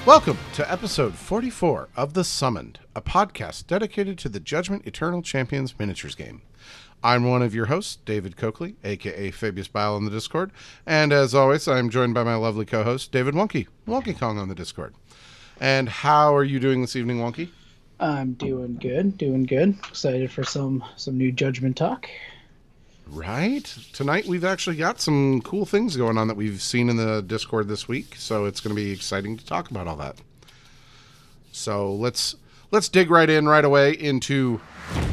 Welcome to episode 44 of The Summoned, a podcast dedicated to the Judgment Eternal Champions miniatures game. I'm one of your hosts, David Coakley, aka Fabius Bile on the Discord, and as always, I'm joined by my lovely co-host, David Wonky Kong on the Discord. And how are you doing this evening, Wonky? I'm doing good. Excited for some new Judgment talk. Right. Tonight we've actually got some cool things going on that we've seen in the Discord this week, so it's going to be exciting to talk about all that. So let's dig right in right away into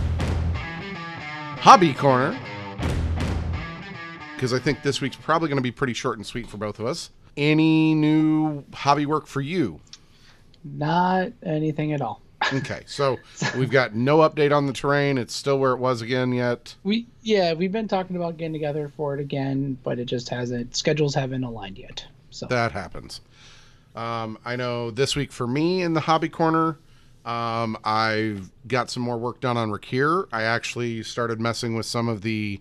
Hobby Corner, because I think this week's probably going to be pretty short and sweet for both of us. Any new hobby work for you? Not anything at all. Okay, so we've got no update on the terrain. It's still where it was again yet. We've been talking about getting together for it again, but it just schedules haven't aligned yet. So that happens. I know this week for me in the Hobby Corner, I've got some more work done on Rakir. I actually started messing with some of the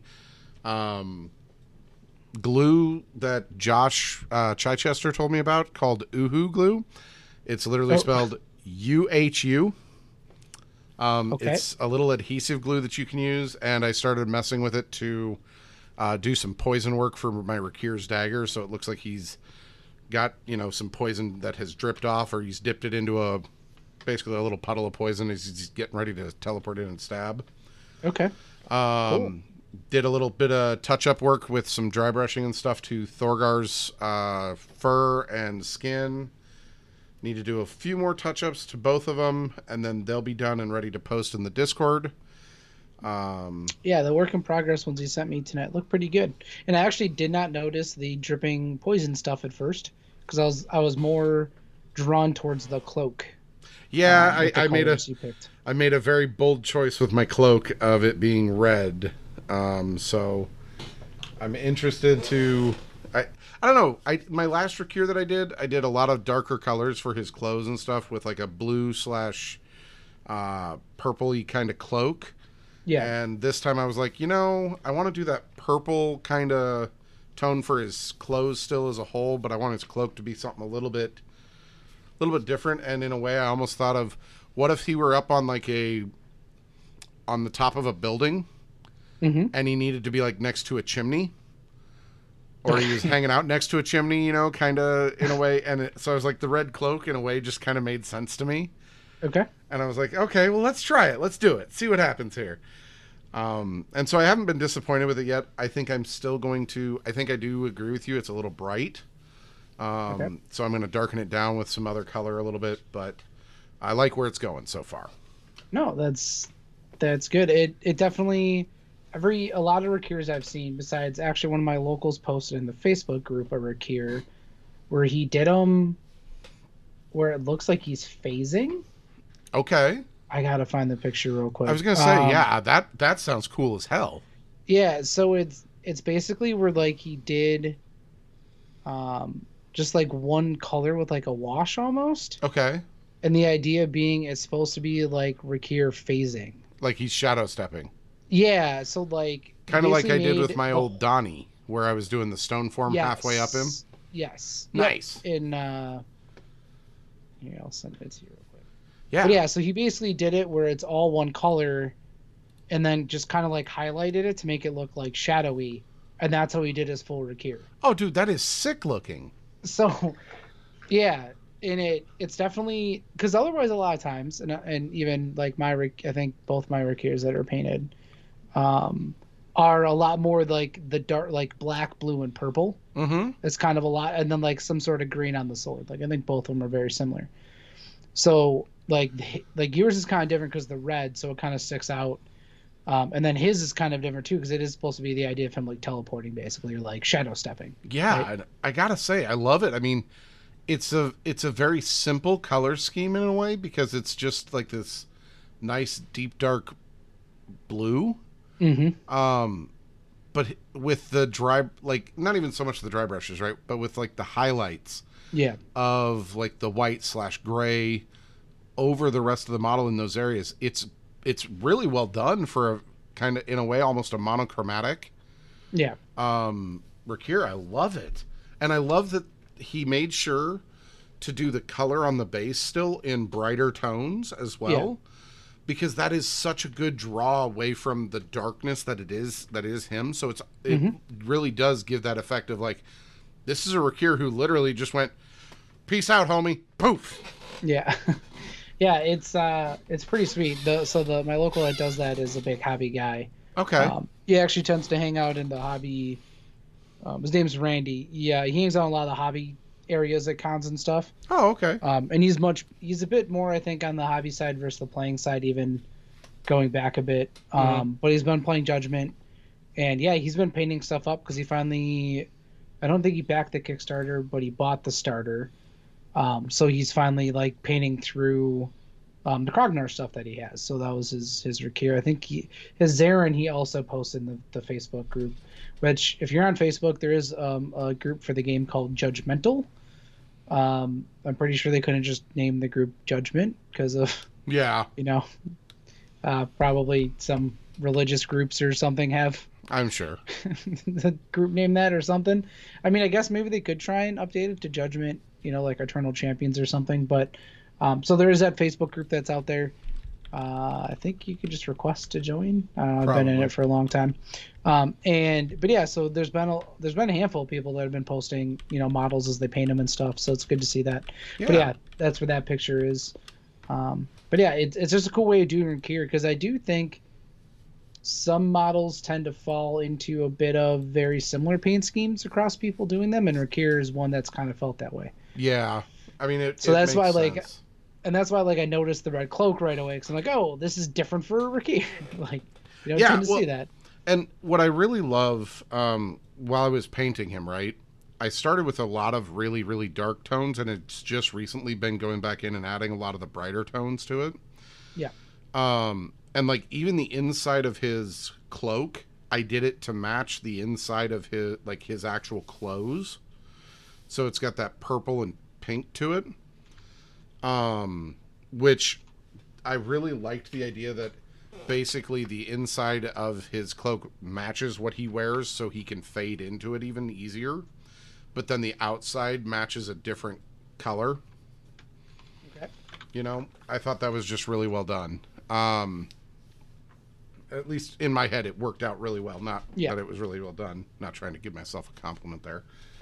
glue that Josh Chichester told me about called Uhu glue. It's literally spelled UHU. Okay. It's a little adhesive glue that you can use, and I started messing with it to do some poison work for my Rakir's dagger, so it looks like he's got, some poison that has dripped off, or he's dipped it into basically a little puddle of poison as he's getting ready to teleport in and stab. Okay. Cool. Did a little bit of touch-up work with some dry brushing and stuff to Thorgar's fur and skin. Need to do a few more touch-ups to both of them, and then they'll be done and ready to post in the Discord. Yeah, the work in progress ones you sent me tonight look pretty good. And I actually did not notice the dripping poison stuff at first, because I was more drawn towards the cloak. Yeah, I made a very bold choice with my cloak of it being red. So I'm interested to... I don't know. My last Rakir that I did a lot of darker colors for his clothes and stuff with like a blue / purpley kind of cloak. Yeah. And this time I was like, I want to do that purple kind of tone for his clothes still as a whole, but I want his cloak to be something a little bit different. And in a way, I almost thought of, what if he were up on on the top of a building, and he needed to be like next to a chimney. Or he was hanging out next to a chimney, kind of in a way. And so I was like, the red cloak in a way just kind of made sense to me. Okay. And I was like, okay, well, let's try it. Let's do it. See what happens here. And so I haven't been disappointed with it yet. I think I do agree with you. It's a little bright. Okay. So I'm going to darken it down with some other color a little bit. But I like where it's going so far. No, that's good. It definitely... a lot of Rakirs I've seen, besides actually one of my locals posted in the Facebook group a Rakir where he did them where it looks like he's phasing. Okay. I gotta find the picture real quick. I was gonna say, yeah, that sounds cool as hell. Yeah, so it's basically where like he did just like one color with like a wash almost. Okay. And the idea being it's supposed to be like Rakir phasing. Like he's shadow stepping. Yeah, so like... kind of like I did with my old Donnie, where I was doing the stone form halfway up him. Yes. Nice. Yep. Here, I'll send it to you real quick. Yeah. But yeah, so he basically did it where it's all one color, and then just kind of like highlighted it to make it look like shadowy, and that's how he did his full Rakir. Oh, dude, that is sick looking. So, yeah, and it's definitely... Because otherwise, a lot of times, and even like I think both my Rakirs that are painted... are a lot more like the dark, like black, blue, and purple. Mm-hmm. It's kind of a lot, and then like some sort of green on the sword. Like I think both of them are very similar. So like yours is kind of different because the red, so it kind of sticks out. And then his is kind of different too because it is supposed to be the idea of him like teleporting, basically, or like shadow stepping. Yeah, right? I gotta say, I love it. I mean, it's a very simple color scheme in a way because it's just like this nice deep dark blue. Mm-hmm. But with the dry, like not even so much the dry brushes, right? But with like the highlights, of like the white / gray over the rest of the model in those areas, it's really well done for a kind of in a way almost a monochromatic. Yeah. Rakir, I love it, and I love that he made sure to do the color on the base still in brighter tones as well, because that is such a good draw away from the darkness that is him. So it really does give that effect of like, this is a Rakir who literally just went, peace out, homie, poof. Yeah. Yeah, it's pretty sweet. My local that does that is a big hobby guy. Okay. He actually tends to hang out in the hobby. His name's Randy. Yeah, he hangs out in a lot of the hobby areas at cons and stuff. Oh, okay. And he's a bit more, I think, on the hobby side versus the playing side, even going back a bit. But he's been playing Judgment, and yeah, he's been painting stuff up because he finally, I don't think he backed the Kickstarter, but he bought the starter. So he's finally like painting through the Krognar stuff that he has. So that was his Rakir. I think his Zarin he also posted in the Facebook group, which if you're on Facebook, there is a group for the game called Judgmental. I'm pretty sure they couldn't just name the group Judgment because of probably some religious groups or something have I'm sure the group name that or something. I mean, I guess maybe they could try and update it to Judgment, like Eternal Champions or something. But so there is that Facebook group that's out there. I think you could just request to join. I've been in it for a long time. But yeah, so there's been a handful of people that have been posting, models as they paint them and stuff. So it's good to see that. Yeah. But yeah, that's where that picture is. But yeah, it's just a cool way of doing Rakir because I do think some models tend to fall into a bit of very similar paint schemes across people doing them, and Rakir is one that's kind of felt that way. Yeah, I mean, so that's why sense. And that's why I noticed the red cloak right away because I'm like, oh, this is different for Rakir. Like, you don't tend to see that. And what I really love, while I was painting him, right, I started with a lot of really, really dark tones, and it's just recently been going back in and adding a lot of the brighter tones to it. Yeah. And like even the inside of his cloak, I did it to match the inside of his actual clothes. So it's got that purple and pink to it. Which I really liked the idea that basically the inside of his cloak matches what he wears so he can fade into it even easier. But then the outside matches a different color. Okay. I thought that was just really well done. At least in my head, it worked out really well. Not that it was really well done. Not trying to give myself a compliment there.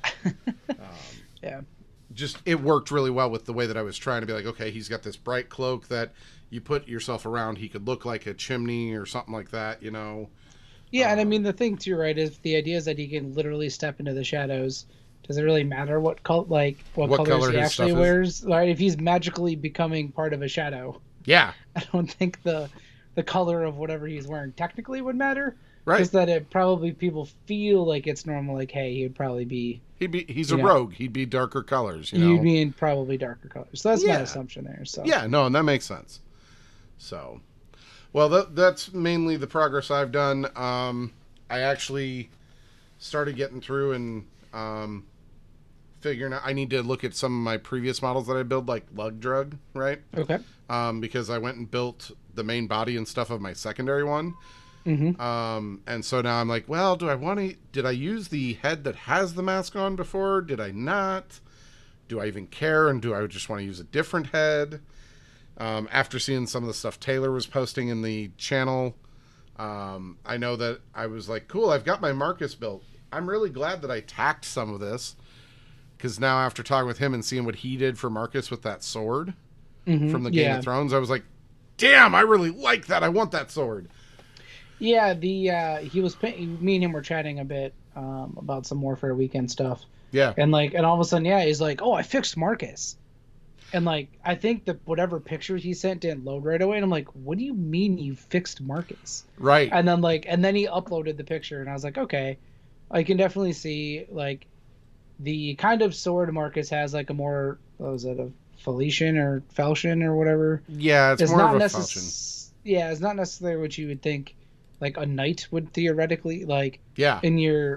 Yeah. Just it worked really well with the way that I was trying to be like, okay, he's got this bright cloak that you put yourself around. He could look like a chimney or something like that, Yeah, and I mean, the thing too, right, is the idea is that he can literally step into the shadows. Does it really matter what colors color he his actually stuff wears? Right, if he's magically becoming part of a shadow. Yeah. I don't think the color of whatever he's wearing technically would matter. Right. Just that it probably people feel like it's normal. Like, hey, he would probably be. He's a rogue. He'd be darker colors. You'd be in probably darker colors. So that's my assumption there. So yeah, no, and that makes sense. So, well, that's mainly the progress I've done. I actually started getting through and figuring out I need to look at some of my previous models that I built, like Lug Drug, right? Okay. Because I went and built the main body and stuff of my secondary one. Mm-hmm. And so now I'm like, well, did I use the head that has the mask on before? Did I not? Do I even care? And do I just want to use a different head? After seeing some of the stuff Taylor was posting in the channel, I know that I was like, cool, I've got my Marcus built. I'm really glad that I tacked some of this because now after talking with him and seeing what he did for Marcus with that sword from the Game of Thrones, I was like, damn, I really like that. I want that sword. Yeah, he was me and him were chatting a bit about some Warfare Weekend stuff. Yeah, and all of a sudden, he's like, "Oh, I fixed Marcus," and I think that whatever picture he sent didn't load right away, and I'm like, "What do you mean you fixed Marcus?" Right. And then he uploaded the picture, and I was like, "Okay, I can definitely see the kind of sword Marcus has, a more a Felician or Falchion or whatever." Yeah, it's more of a Falchion. Yeah, it's not necessarily what you would think. A knight would theoretically in your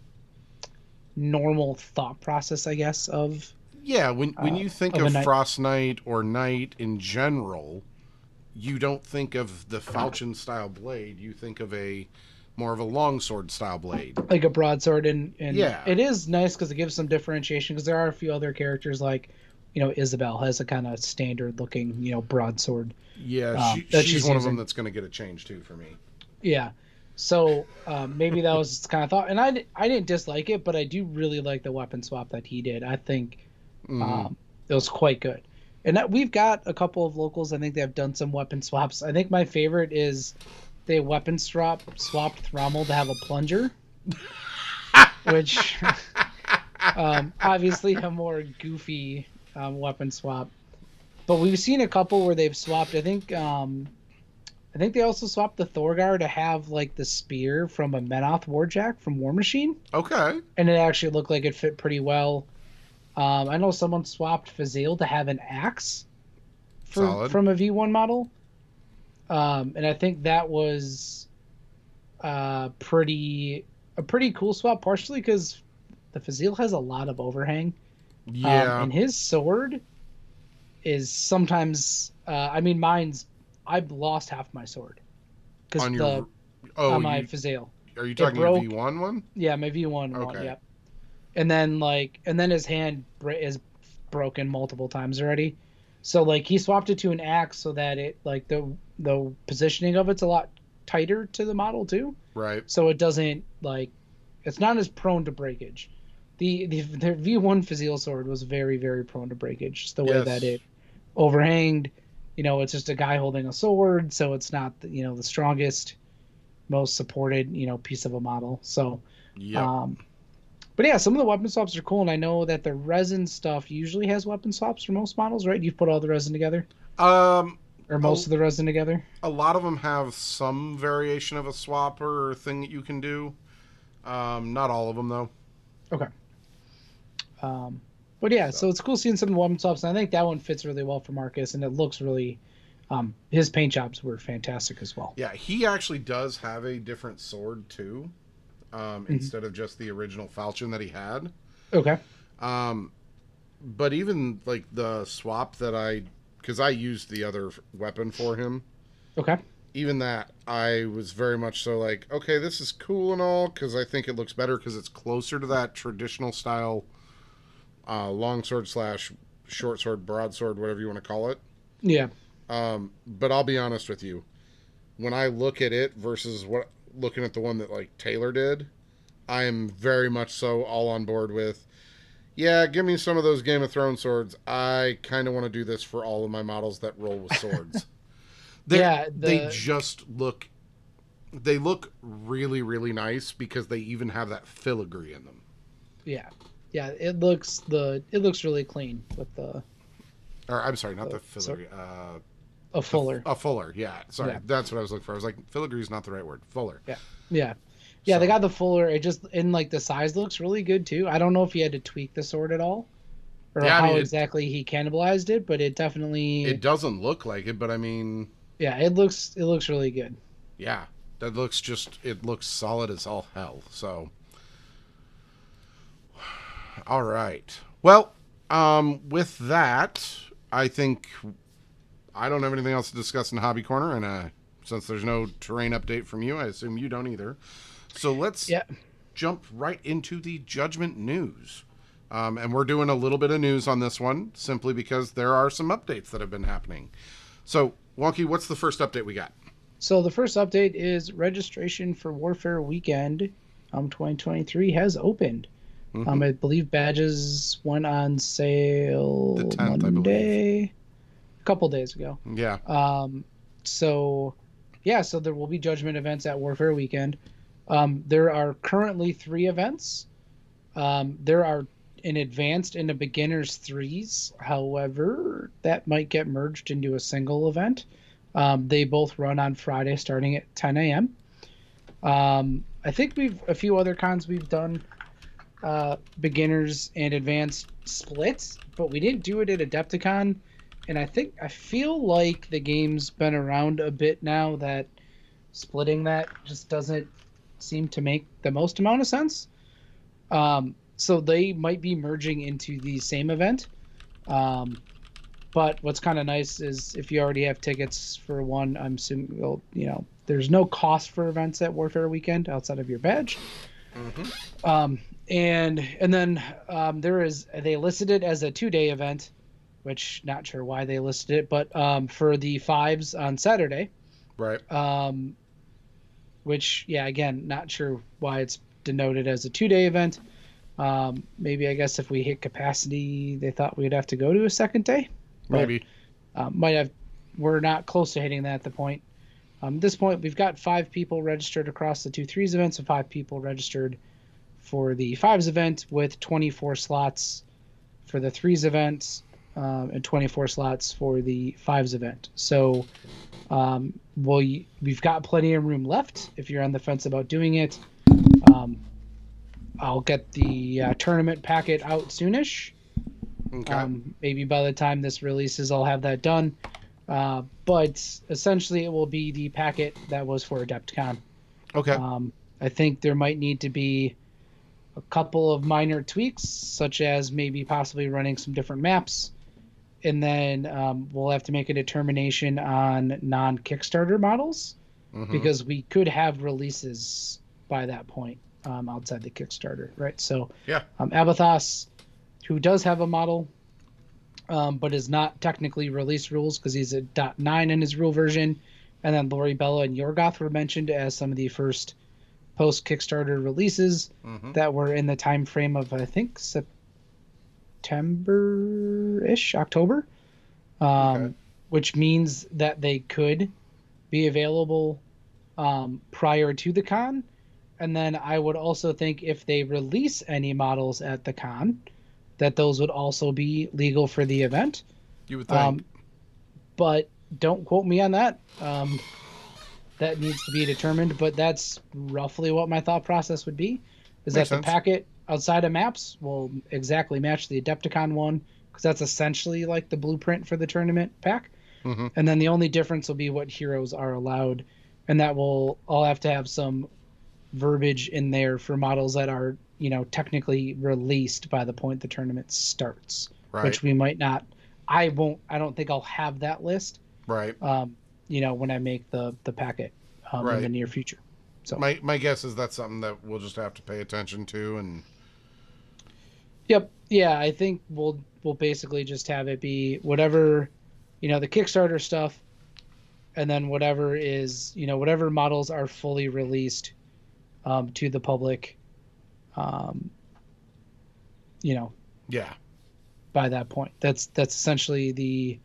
normal thought process, I guess, of when you think of Frost Knight or Knight in general, you don't think of the Falchion style blade. You think of more of a longsword style blade, like a broadsword, and it is nice because it gives some differentiation because there are a few other characters Isabel has a kind of standard looking, broadsword. Yeah, That she's one of them using. that's going to get a change too for me. Yeah. So maybe that was kind of thought, and I didn't dislike it, but I do really like the weapon swap that he did. I think Mm-hmm. it was quite good. And we've got a couple of locals. I think they have done some weapon swaps. I think my favorite is they weapon swapped Thrommel to have a plunger, which obviously a more goofy weapon swap. But we've seen a couple where they've swapped. I think they also swapped the Thorgar to have like the spear from a Menoth Warjack from War Machine, Okay. and it actually looked like it fit pretty well. I know someone swapped Fazil to have an axe Solid. from a V1 model, and I think that was a pretty cool swap, partially because the Fazil has a lot of overhang, Yeah. and his sword is sometimes. I mean, I've lost half my sword because On the your oh, on my you Fazil. are you It talking your broke. V1 one? Yeah, my V1 one. Okay. Yep. And then his hand is broken multiple times already. So like he swapped it to an axe so that it like the positioning of it's a lot tighter to the model too. Right. So it doesn't like it's not as prone to breakage. The V1 Fazil sword was very very prone to breakage. Just the way that Yes. it overhanged. It's just a guy holding a sword, so it's not the strongest, most supported piece of a model. So, Yep. um, but yeah, some of the weapon swaps are cool, and I know that the resin stuff usually has weapon swaps for most models, right? You've put all the resin together, Um, or a, most of the resin together. a lot of them have some variation of a swap or thing that you can do. Not all of them though. Okay. But yeah, So so it's cool seeing some of the weapon swaps, and I think that one fits really well for Marcus, and it looks really. His paint jobs were fantastic as well. yeah, he actually does have a different sword too, Mhm. instead of just the original falchion that he had. Okay. Um, but even like the swap that because I used the other weapon for him, Okay. even that I was very much so like, okay, this is cool and all because I think it looks better because it's closer to that traditional style longsword slash short sword, broadsword, whatever you want to call it. Yeah. But I'll be honest with you, when I look at it versus looking at the one that like Taylor did, I am very much so all on board with. Yeah, give me some of those Game of Thrones swords. I kind of want to do this for all of my models that roll with swords. Yeah. They just look. They look really, really nice because they even have that filigree in them. Yeah. Yeah. It looks really clean with Or I'm sorry, not the so filigree. a fuller. A fuller. Yeah, sorry, Yeah. that's what I was looking for. I was like, filigree is not the right word. Fuller. Yeah. Yeah. Yeah, So, they got the fuller. It just in like the size looks really good too. I don't know if he had to tweak the sword at all or yeah, I how mean, exactly he cannibalized it, but it it definitely doesn't look like it, but I mean, yeah, it looks really good. yeah, it looks solid as all hell. So, all right. Well, with that, I think I don't have anything else to discuss in Hobby Corner, and since there's no terrain update from you, I assume you don't either. So let's Yeah. jump right into the Judgment news. And we're doing a little bit of news on this one simply because there are some updates that have been happening. So, Wonky, what's the first update we got? So the first update is registration for Warfare Weekend 2023 has opened. Mm-hmm. I believe badges went on sale The 10th, Monday, a couple days ago. Yeah. So there will be Judgment events at Warfare Weekend. There are currently 3 events. There are an advanced and a beginner's 3s. However, that might get merged into a single event. They both run on Friday starting at 10 a.m. I think a few other cons we've done beginners and advanced splits, but we didn't do it at Adepticon. And I feel like the game's been around a bit now that splitting that just doesn't seem to make the most amount of sense. So they might be merging into the same event. But what's kind of nice is if you already have tickets for one, I'm assuming there's no cost for events at Warfare Weekend outside of your badge. Mm-hmm. And then they listed it as a 2-day event. which not sure why they listed it, but for the fives on Saturday, Right. which, yeah, again, not sure why it's denoted as a 2-day event. Maybe I guess if we hit capacity, they thought we'd have to go to a second day. But, Maybe. might have. We're not close to hitting that at the point. At this point, we've got 5 people registered across the 2 threes events and 5 people registered for the fives event, with 24 slots for the threes event and 24 slots for the fives event. So we've got plenty of room left if you're on the fence about doing it. I'll get the tournament packet out soonish. Okay. Maybe by the time this releases, I'll have that done. But essentially, it will be the packet that was for Adepticon. Okay. I think there might need to be a couple of minor tweaks, such as maybe possibly running some different maps. And then we'll have to make a determination on non-Kickstarter models, because we could have releases by that point outside the Kickstarter, right? So Yeah. Abathos, who does have a model, but is not technically release rules because he's at .9 in his rule version. And then Lori Bella and Yorgoth were mentioned as some of the first post Kickstarter releases that were in the time frame of, I think, September-ish, October, which means that they could be available prior to the con. And then I would also think if they release any models at the con, that those would also be legal for the event. You would think. But don't quote me on that. That needs to be determined, but that's roughly what my thought process would be. Is Makes that sense. the packet outside of maps will exactly match the Adepticon one, because that's essentially like the blueprint for the tournament pack. And then the only difference will be what heroes are allowed, and that will all have to have some verbiage in there for models that are, technically released by the point the tournament starts, Right. which we might not. I don't think I'll have that list. Right. When I make the packet in the near future. So my guess is that's something that we'll just have to pay attention to. And yep, yeah, I think we'll basically just have it be whatever, the Kickstarter stuff, and then whatever is, whatever models are fully released to the public, yeah, by that point. That's essentially the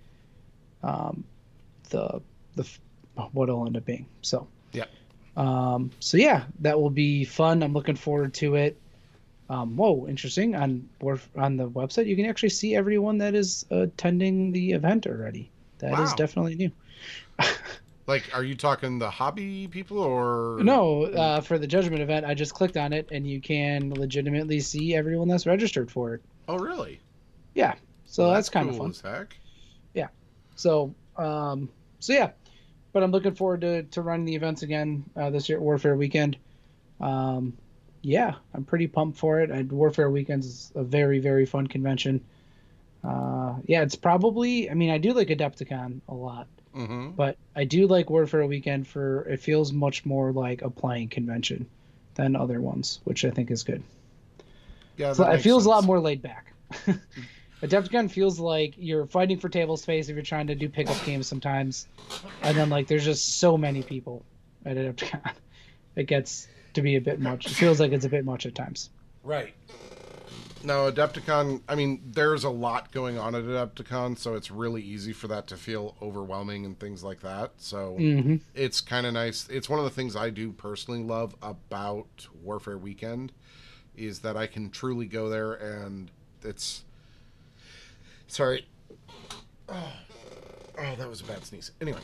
what it'll end up being. So yeah. So yeah, that will be fun. I'm looking forward to it. Whoa, interesting. On the website, you can actually see everyone that is attending the event already. That is definitely new. Like, are you talking the hobby people or no? For the Judgment event, I just clicked on it, and you can legitimately see everyone that's registered for it. Oh, really? Yeah. So that's kind of cool fun. as heck. Yeah. So yeah. But I'm looking forward to running the events again this year at Warfare Weekend. Yeah, I'm pretty pumped for it. Warfare Weekends is a very, very fun convention. Yeah, it's probably, I do like Adepticon a lot, but I do like Warfare Weekend it feels much more like a playing convention than other ones, which I think is good. Yeah, so it feels a lot more laid back. Adepticon feels like you're fighting for table space if you're trying to do pickup games sometimes. And then, there's just so many people at Adepticon. It gets to be a bit much. It feels like it's a bit much at times. Right. No, Adepticon, there's a lot going on at Adepticon, so it's really easy for that to feel overwhelming and things like that. So it's kind of nice. It's one of the things I do personally love about Warfare Weekend is that I can truly go there and it's... Sorry. Oh, that was a bad sneeze. Anyway,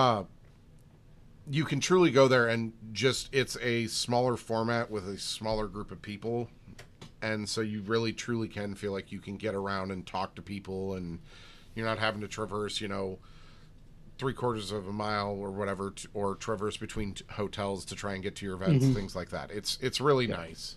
you can truly go there and just, it's a smaller format with a smaller group of people. And so you really truly can feel like you can get around and talk to people and you're not having to traverse, 3/4 of a mile or whatever, or traverse between hotels to try and get to your events, things like that. It's really nice.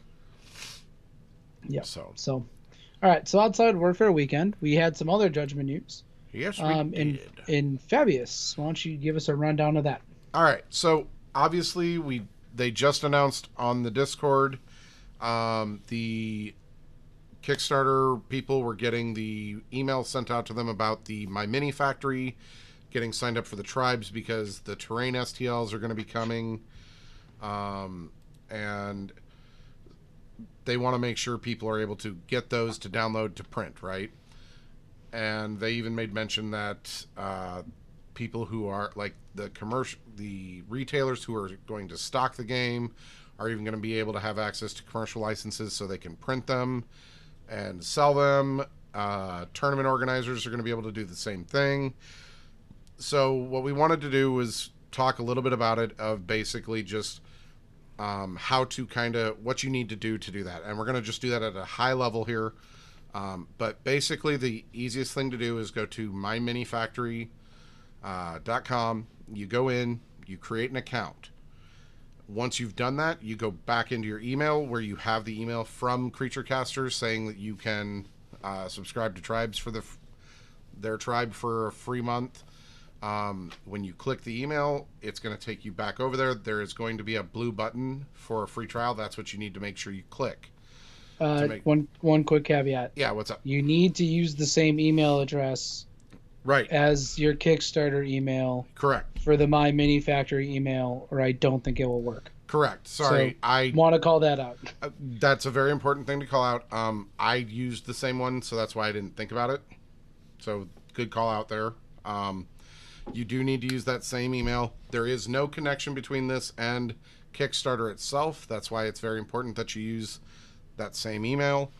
Yeah. So, all right. So outside Warfare Weekend, we had some other Judgment news. Yes, we did. In Fabius, why don't you give us a rundown of that? All right. So obviously they just announced on the Discord the Kickstarter people were getting the email sent out to them about the My Mini Factory, getting signed up for the tribes because the terrain STLs are going to be coming. And they want to make sure people are able to get those to download to print, right? And they even made mention that people who are like the retailers who are going to stock the game are even going to be able to have access to commercial licenses so they can print them and sell them. Tournament organizers are going to be able to do the same thing. So what we wanted to do was talk a little bit about it, of basically just how to kind of what you need to do that. And we're going to just do that at a high level here. But basically the easiest thing to do is go to myminifactory.com. You go in, you create an account. Once you've done that, you go back into your email where you have the email from Creature Casters saying that you can subscribe to tribes for their tribe for a free month. When you click the email, it's going to take you back over there. There is going to be a blue button for a free trial. That's what you need to make sure you click. One quick caveat. Yeah, what's up? You need to use the same email address right as your Kickstarter email. Correct. For the My Mini Factory email, or I don't think it will work. Correct. Sorry, so, I want to call that out. That's a very important thing to call out. I used the same one, so that's why I didn't think about it. So good call out there. You do need to use that same email. There is no connection between this and Kickstarter itself. That's why it's very important that you use that same email.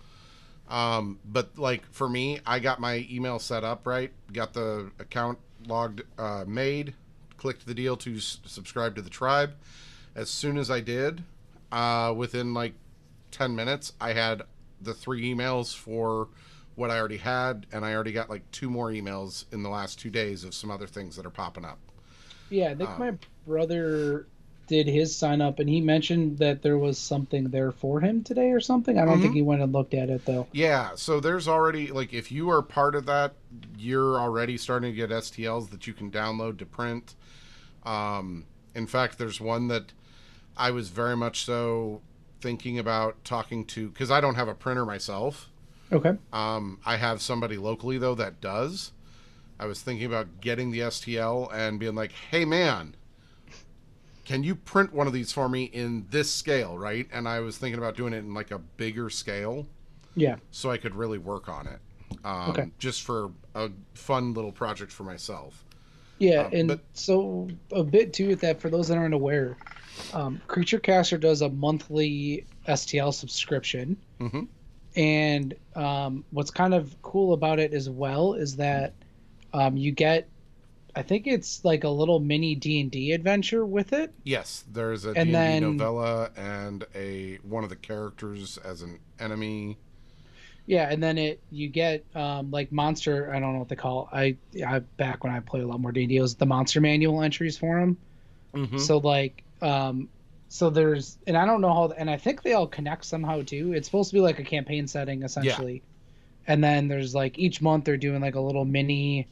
But like for me, I got my email set up right, got the account logged, made, clicked the deal to subscribe to the tribe. As soon as I did, within like 10 minutes, I had the 3 emails for what I already had, and I already got like 2 more emails in the last 2 days of some other things that are popping up. Yeah, I think my brother did his sign up, and he mentioned that there was something there for him today or something. I don't think he went and looked at it though. Yeah, so there's already, like, if you are part of that, you're already starting to get STLs that you can download to print. In fact, there's one that I was very much so thinking about talking to, because I don't have a printer myself. Okay. I have somebody locally though that does. I was thinking about getting the STL and being like, hey man, can you print one of these for me in this scale, right? And I was thinking about doing it in like a bigger scale. Yeah. So I could really work on it. Okay. Just for a fun little project for myself. Yeah, so a bit too with that, for those that aren't aware, Creature Caster does a monthly STL subscription. Mm-hmm. And what's kind of cool about it as well is that you get, I think it's like a little mini D&D adventure with it. Yes, there's a D&D novella and one of the characters as an enemy. Yeah, and then you get like monster, I don't know what they call it. I back when I played a lot more D&D, it was the monster manual entries for them. Mm-hmm. So like so there's, and I don't know how, and I think they all connect somehow too. It's supposed to be like a campaign setting essentially. Yeah. And then there's like each month they're doing like a little mini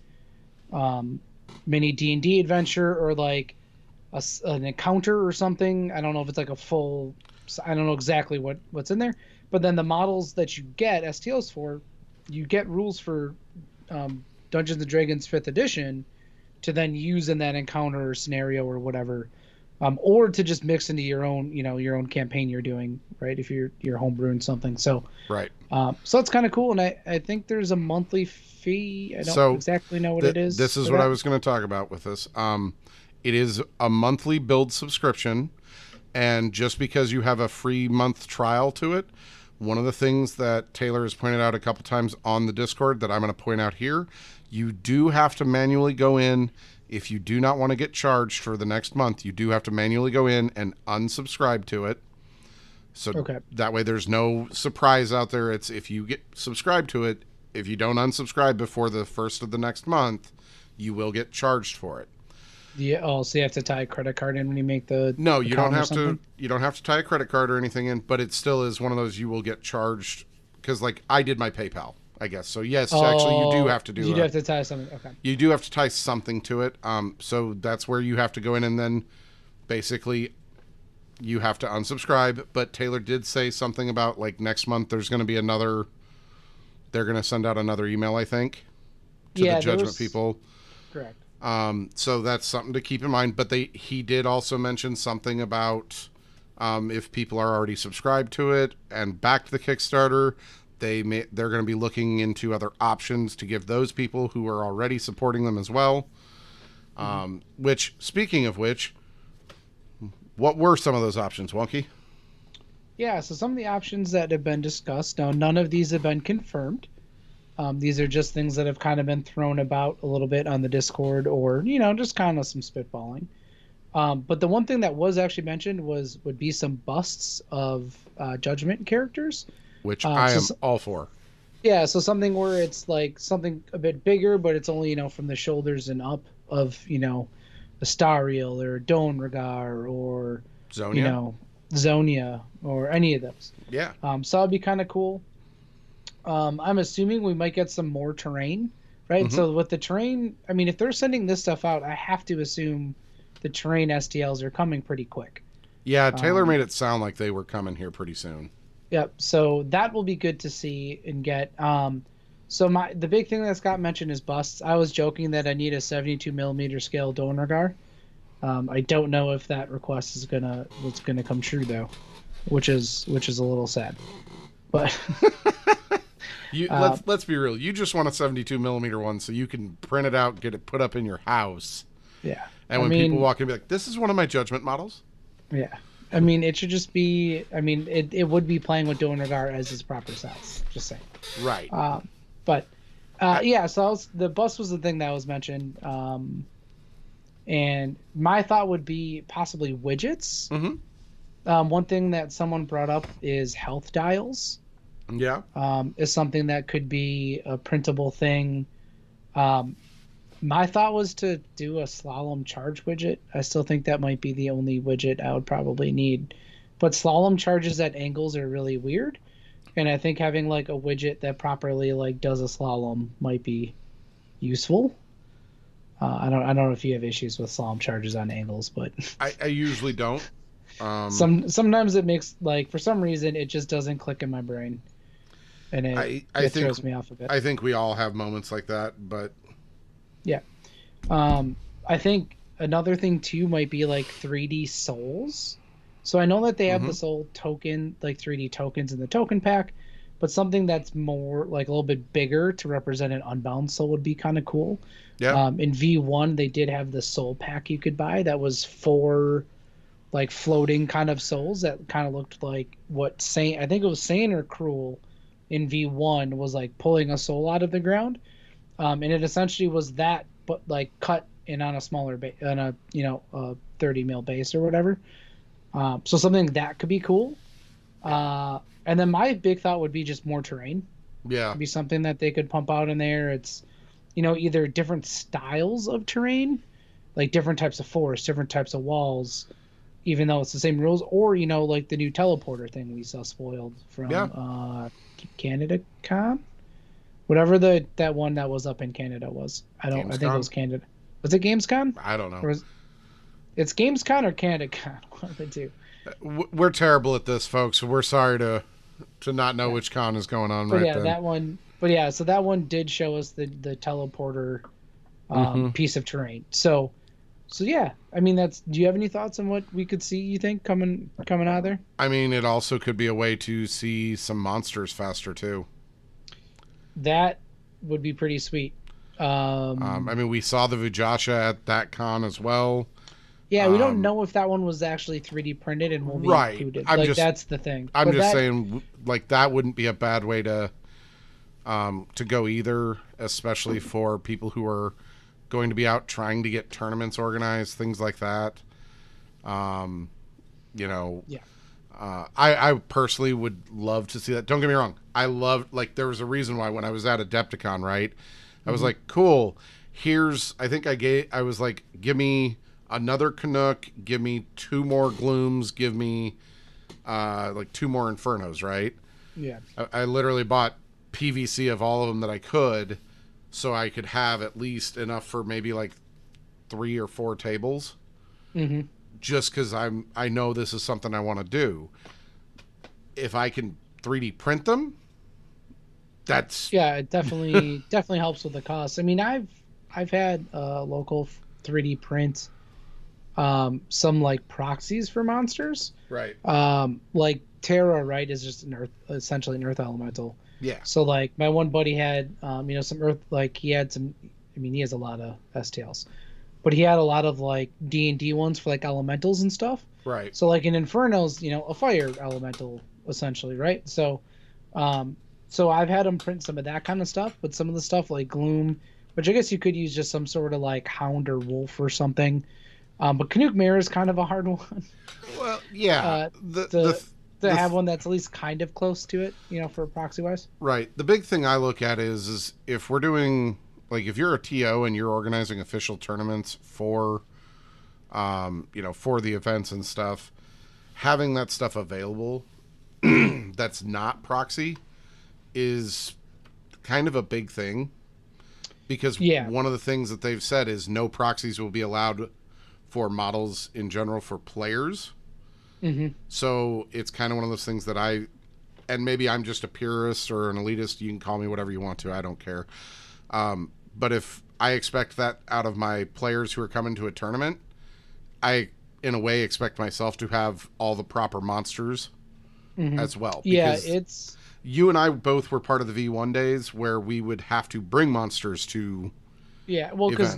D&D adventure, or like an encounter or something. I don't know if it's like a full, I don't know exactly what's in there. But then the models that you get STLs for, you get rules for Dungeons and Dragons 5th edition to then use in that encounter scenario or whatever. Or to just mix into your own, your own campaign you're doing, right? If you're homebrewing something. So right. So it's kind of cool, and I think there's a monthly fee. I don't exactly know what it is. This is what I was going to talk about with this. It is a monthly build subscription, and just because you have a free month trial to it, one of the things that Taylor has pointed out a couple times on the Discord that I'm going to point out here, you do have to manually go in. If you do not want to get charged for the next month, you do have to manually go in and unsubscribe to it. So that way there's no surprise out there. It's if you get subscribed to it, if you don't unsubscribe before the first of the next month, you will get charged for it. Yeah. Oh, so you have to tie a credit card in when you make the No, you don't have to. You don't have to tie a credit card or anything in, but it still is one of those you will get charged because, like, I did my PayPal, I guess. So yes, actually, you do have to do. You do have to tie something. Okay. You do have to tie something to it. So that's where you have to go in and then basically you have to unsubscribe. But Taylor did say something about like next month there's going to be another They're going to send out another email, I think, to Yeah, the Judgment people. correct. So that's something to keep in mind. But he did also mention something about if people are already subscribed to it and backed the Kickstarter, they're going to be looking into other options to give those people who are already supporting them as well. Which, speaking of which, what were some of those options, Wonky? Yeah, so some of the options that have been discussed, now none of these have been confirmed. These are just things that have kind of been thrown about a little bit on the Discord, or just kind of some spitballing. But the one thing that was actually mentioned would be some busts of Judgment characters, which I am all for. Yeah, so something where it's like something a bit bigger, but it's only from the shoulders and up of Astariel or Dawnragar or Zonia, Zonia or any of those. Yeah. So that'd be kind of cool. I'm assuming we might get some more terrain, right? Mm-hmm. So with the terrain, I mean, if they're sending this stuff out, I have to assume the terrain STLs are coming pretty quick. Yeah, Taylor made it sound like they were coming here pretty soon. Yep. So that will be good to see and get. So the big thing that's got mentioned is busts. I was joking that I need a 72 millimeter scale Dawnragar. I don't know if that request is gonna come true though, which is a little sad. But let's be real. You just want a 72 millimeter one so you can print it out, get it put up in your house. Yeah. And when people walk in, be like, "This is one of my Judgment models." Yeah. I mean, it should just be. I mean, it would be playing with Dawnragar as its proper size. Just saying. Right. Yeah. So the bus was the thing that was mentioned. And my thought would be possibly widgets. Mm-hmm. One thing that someone brought up is health dials. Yeah. Is something that could be a printable thing. My thought was to do a slalom charge widget. I still think that might be the only widget I would probably need. But slalom charges at angles are really weird. And I think having like a widget that properly like does a slalom might be useful. I don't know if you have issues with slalom charges on angles, but I usually don't. Sometimes it makes like for some reason it just doesn't click in my brain. And it throws me off a bit. I think we all have moments like that, but yeah. I think another thing too might be like 3D souls. So I know that they have the soul token, like 3D tokens in the token pack, but something that's more like a little bit bigger to represent an unbound soul would be kind of cool. Yeah. In V1 they did have the soul pack you could buy that was 4 like floating kind of souls that kind of looked like what Saint, I think it was Saint or Cruel in V1 was like pulling a soul out of the ground. And it essentially was that, but like cut in on a smaller base, on a 30 mil base or whatever. So something that could be cool. And then my big thought would be just more terrain. Yeah. It'd be something that they could pump out in there. It's, either different styles of terrain, like different types of forests, different types of walls, even though it's the same rules, or, like the new teleporter thing we saw spoiled from Canada Con. Whatever that one that was up in Canada was. I think it was Canada. Was it Gamescom? I don't know. It's Gamescom or Canada Con? One of the two. We're terrible at this, folks. We're sorry to not know which con is going on then. That one. But yeah, so that one did show us the teleporter piece of terrain. So yeah, I mean do you have any thoughts on what we could see, you think, coming out of there? I mean, it also could be a way to see some monsters faster too. That would be pretty sweet. I mean, we saw the Vujasha at that con as well. Yeah, we don't know if that one was actually 3D printed and will be included. That's the thing. I'm just saying, like, that wouldn't be a bad way to go either, especially for people who are going to be out trying to get tournaments organized, things like that. I personally would love to see that. Don't get me wrong. There was a reason why when I was at Adepticon, right? I was like, cool. I was like, give me another Canuck, give me 2 more Glooms, give me like 2 more Infernos, right? Yeah. I literally bought PVC of all of them that I could, so I could have at least enough for maybe like 3 or 4 tables. Mm-hmm. Just because I know this is something I want to do. If I can 3D print them, That's Yeah, it definitely helps with the cost. I mean, I've had local 3D print some like proxies for monsters. right. Like Terra, right, is just essentially an earth elemental. Yeah. So like my one buddy had some earth, like he had some, I mean he has a lot of STLs, but he had a lot of like D&D ones for like elementals and stuff. Right. So like in Inferno's, a fire elemental essentially, right? Um so I've had him print some of that kind of stuff, but some of the stuff like Gloom, which I guess you could use just some sort of like Hound or Wolf or something. But Canuck Mirror is kind of a hard one. Well, yeah. To have one that's at least kind of close to it, for proxy wise. Right. The big thing I look at is if we're doing, like, if you're a TO and you're organizing official tournaments for, for the events and stuff, having that stuff available that's not proxy is kind of a big thing, because one of the things that they've said is no proxies will be allowed for models in general for players. Mm-hmm. So it's kind of one of those things that and maybe I'm just a purist or an elitist. You can call me whatever you want to. I don't care. But if I expect that out of my players who are coming to a tournament, I, in a way, expect myself to have all the proper monsters as well. Yeah, because you and I both were part of the V1 days where we would have to bring monsters to because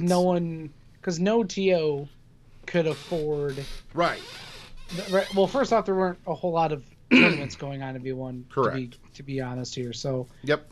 no TO could afford... Right. Well, first off, there weren't a whole lot of tournaments going on in V1. Correct. To be honest here, so yep.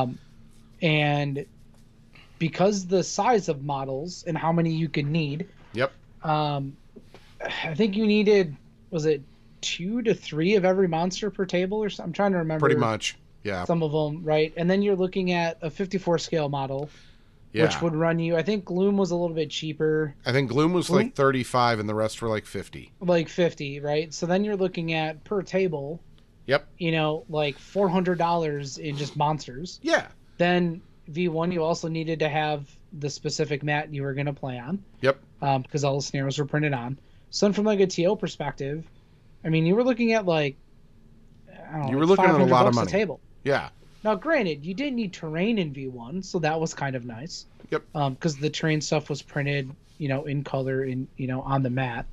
And because the size of models and how many you could need. Yep. I think you needed, was it 2 to 3 of every monster per table or something? I'm trying to remember. Pretty much. Yeah. Some of them, right? And then you're looking at a 54 scale model. Yeah. Which would run you, I think Gloom was a little bit cheaper. I think Gloom was like 35 and the rest were like 50. Like 50, right? So then you're looking at per table. Yep. Like $400 in just monsters. Yeah. Then V1, you also needed to have the specific mat you were going to play on. Yep. Because all the scenarios were printed on. So then from like a TO perspective, I mean, you were looking at like, I don't know, you were looking at a lot of money. A table. Yeah. Now, granted, you didn't need terrain in V1, so that was kind of nice. Yep. Because the terrain stuff was printed, in color, on the mat.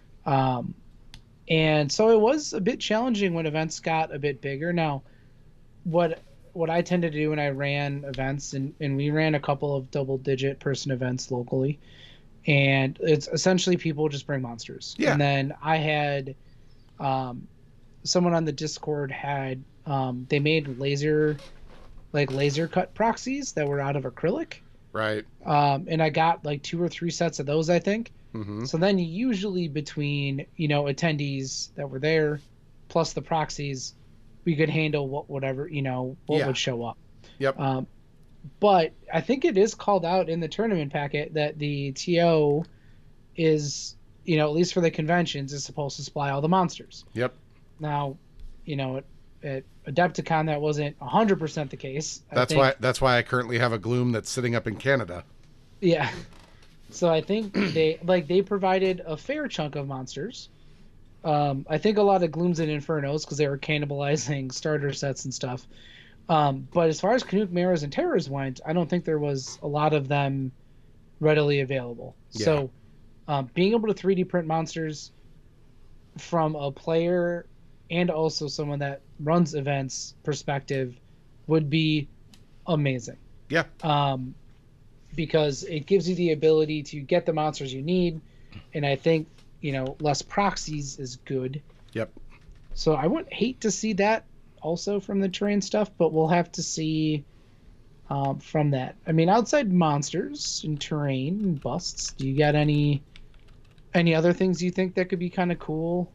And so it was a bit challenging when events got a bit bigger. Now, what I tend to do when I ran events, and we ran a couple of double-digit person events locally, and it's essentially people just bring monsters. Yeah. And then I had someone on the Discord had they made laser cut proxies that were out of acrylic. Right. And I got like 2 or 3 sets of those, I think. Mm-hmm. So then usually between, attendees that were there plus the proxies, we could handle whatever would show up. Yep. But I think it is called out in the tournament packet that the TO is, at least for the conventions, is supposed to supply all the monsters. Yep. Now, at Adepticon that wasn't 100% the case. That's why I currently have a Gloom that's sitting up in Canada. Yeah. So I think they provided a fair chunk of monsters. I think a lot of Glooms and Infernos because they were cannibalizing starter sets and stuff. But as far as Canuck Mirrors and Terrors went, I don't think there was a lot of them readily available. Yeah. So being able to 3D print monsters from a player and also someone that runs events perspective would be amazing. Yeah. Because it gives you the ability to get the monsters you need. And I think, less proxies is good. Yep. So I wouldn't hate to see that also from the terrain stuff, but we'll have to see from that. I mean, outside monsters and terrain and busts, do you got any other things you think that could be kind of cool?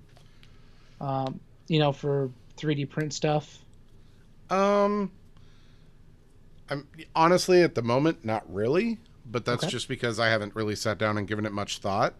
For 3D print stuff? I'm honestly at the moment not really, but that's just because I haven't really sat down and given it much thought.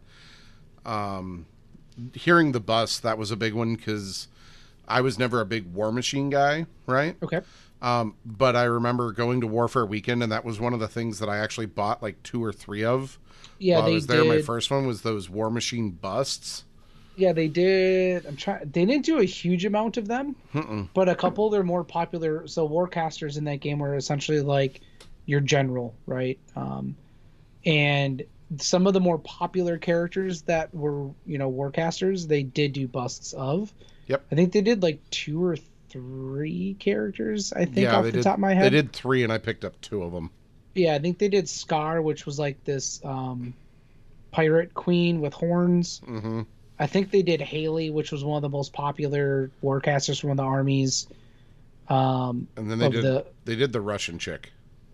Hearing the bust, that was a big one because I was never a big War Machine guy, right? Okay. But I remember going to Warfare Weekend, and that was one of the things that I actually bought like 2 or 3 of. Yeah, while I was there. My first one was those War Machine busts. Yeah, they did. I'm trying. They didn't do a huge amount of them, Mm-mm. but a couple they're more popular. So warcasters in that game were essentially like your general, right? And some of the more popular characters that were, warcasters, they did do busts of. Yep. I think they did like two or three characters, I think, Yeah, off they the did. top of my They head. did three, and I picked up two of them. Yeah, I think they did Scar, which was like this pirate queen with horns. Mm-hmm. I think they did Haley, which was one of the most popular warcasters from one of the armies. And then Of the they did the Russian chick.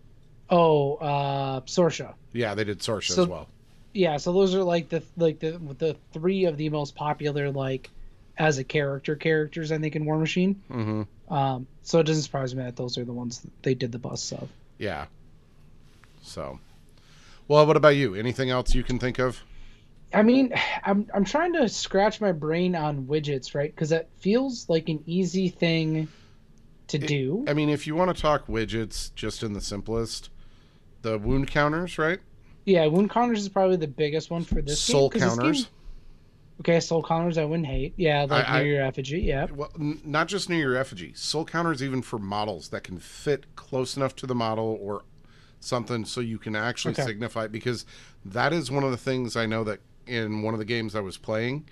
Sorsha. Yeah, they did Sorsha as So well. yeah, so those are like the three of the most popular like as a characters I think in War Machine. Mm-hmm. So it doesn't surprise me that those are the ones that they did the busts of. Yeah. So, well, what about you? Anything else you can think of? I mean, I'm trying to scratch my brain on widgets, right? Because that feels like an easy thing to do. I mean, if you want to talk widgets, just in the simplest, the wound counters, right? Yeah, wound counters is probably the biggest one for this Soul game. 'Cause this counters. game, okay, soul counters I wouldn't hate. Yeah, like I near your effigy. Yeah. well, not just near your effigy. Soul counters even for models that can fit close enough to the model or something so you can actually Okay. signify, because that is one of the things I know that in one of the games I was playing,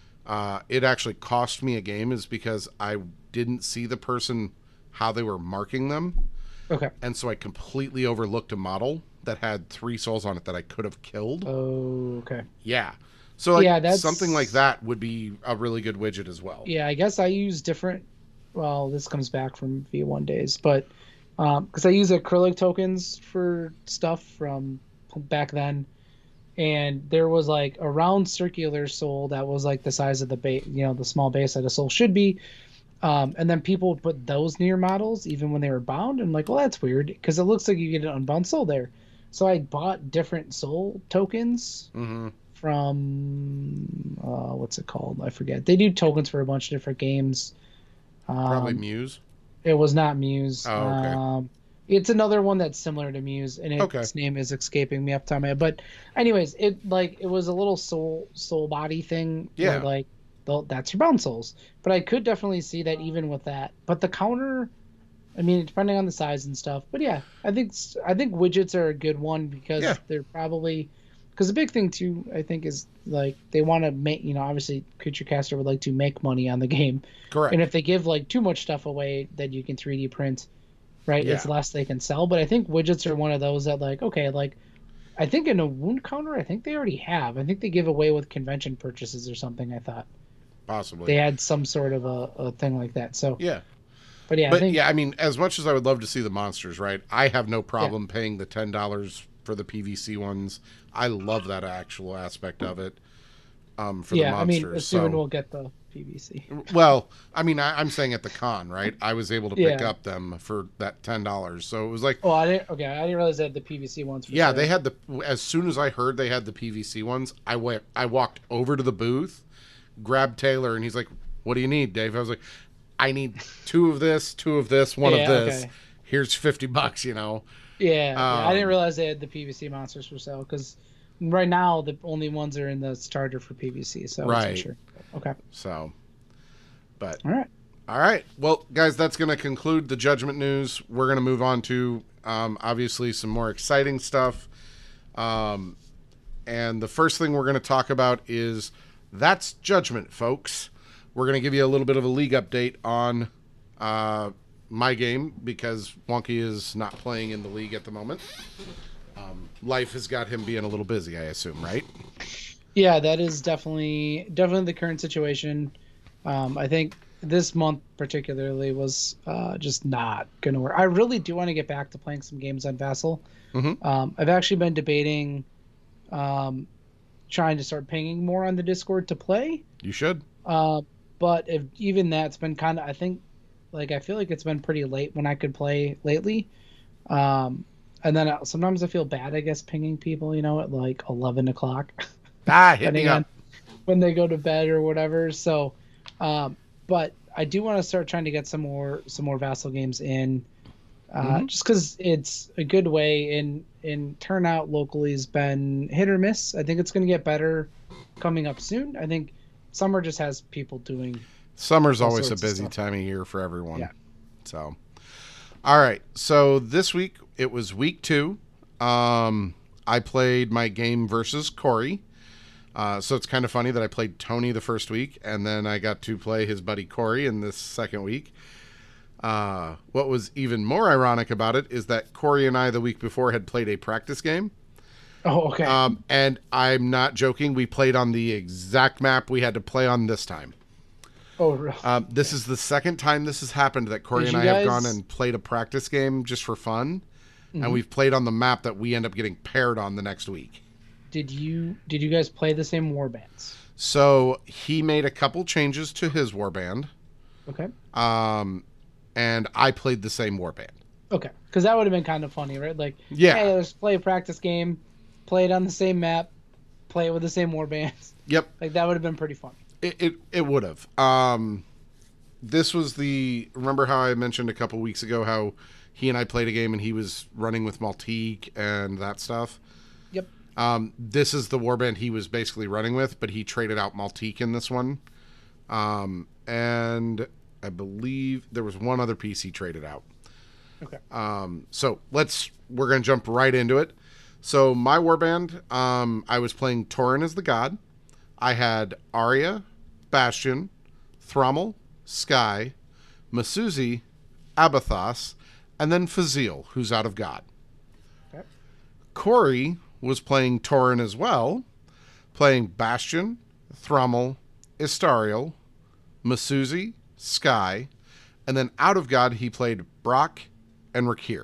it actually cost me a game is because I didn't see the person how they were marking them, Okay. and so I completely overlooked a model that had 3 souls on it that I could have killed. Oh, okay. Yeah. So like Yeah, that's something like that would be a really good widget as well. Yeah, I guess I use different. Well, this comes back from V1 days, but because I use acrylic tokens for stuff from back then, and there was like a round circular soul that was like the size of the base, the small base that a soul should be. And then people would put those near models even when they were bound. And I'm like, well, that's weird because it looks like you get an unbound soul there. So I bought different soul tokens Mm-hmm. from what's it called? I forget. They do tokens for a bunch of different games. Probably Um, Muse. it was not Muse. Oh, okay. It's another one that's similar to Muse, and Okay. its name is escaping me off the top of my head. But, anyways, it was a little soul body thing. Where, Yeah. like, that's your bound souls. But I could definitely see that even with that. But the counter, I mean, depending on the size and stuff. But yeah, I think widgets are a good one because Yeah. they're probably because the big thing too, I think, is like they want to make obviously Creature Caster would like to make money on the game, Correct. and if they give like too much stuff away that you can 3D print, right, it's Yeah. less they can sell. But I think widgets are one of those that like okay, like I think in a wound counter, I think they already have. I think they give away with convention purchases or something. I thought Possibly. they had some sort of a thing like that. So, Yeah. but yeah, I But think yeah, I mean, as much as I would love to see the monsters, right? I have no problem paying the $10 for the PVC ones. I love that actual aspect of it. For the yeah, I mean, monsters. assuming So, we'll get the PVC. well, I mean, I'm saying at the con, right? I was able to pick Yeah. up them for that $10. So it was like, Oh, I didn't. Okay, I didn't realize they had the PVC ones. For yeah, sale. they had the. As soon as I heard they had the PVC ones, I walked over to the booth, grabbed Taylor, and he's like, "What do you need, Dave?" I was like, "I need two of this, one Yeah, of this. okay. Here's $50." Yeah, I didn't Um, realize they had the PVC monsters for sale because right now the only ones are in the starter for PVC. So I wasn't Right. sure. Okay. So, but All right. all right, well, guys, that's going to conclude the Judgment news. We're going to move on to obviously some more exciting stuff. And the first thing we're going to talk about is that's Judgment, folks. We're going to give you a little bit of a league update on my game because Wonky is not playing in the league at the moment. Life has got him being a little busy, I assume, right? Yeah, that is definitely the current situation. I think this month particularly was just not going to work. I really do want to get back to playing some games on Vassal. Mm-hmm. I've actually been debating trying to start pinging more on the Discord to play. You should. But if even that's been kind of, I think, like I feel like it's been pretty late when I could play lately. And then sometimes I feel bad, I guess, pinging people, at like 11 o'clock. Hit me Depending up. on when they go to bed or whatever. So, but I do want to start trying to get some more Vassal games in, just because it's a good way. In turnout locally has been hit or miss. I think it's going to get better coming up soon. I think summer just has people doing Summer's all always a sorts of busy stuff. time of year for everyone. Yeah. So, all right. So this week it was week 2. I played my game versus Corey. So it's kind of funny that I played Tony the first week, and then I got to play his buddy Corey in this second week. What was even more ironic about it is that Corey and I the week before had played a practice game. Oh, okay. And I'm not joking. We played on the exact map we had to play on this time. Oh, really? This is the second time this has happened that Corey Did and I you have guys- gone and played a practice game just for fun. Mhm. And we've played on the map that we end up getting paired on the next week. Did you guys play the same warbands? So he made a couple changes to his warband. Okay. And I played the same warband. Okay. Because that would have been kind of funny, right? Like, Yeah. hey, let's play a practice game, play it on the same map, play it with the same warbands. Yep. Like, that would have been pretty funny. It would have. This was remember how I mentioned a couple weeks ago how he and I played a game and he was running with Maltique and that stuff? Yep. This is the warband he was basically running with, but he traded out Maltique in this one. And I believe there was one other piece he traded out. Okay. So we're going to jump right into it. So my warband, I was playing Tauren as the god. I had Arya, Bastion, Thrommel, Sky, Masuzi, Abathos, and then Fazil, who's out of God. Okay. Corey was playing Tauren as well, playing Bastion, Thrommel, Istariel, Masuzi, Sky, and then out of God he played Brock and Rakir.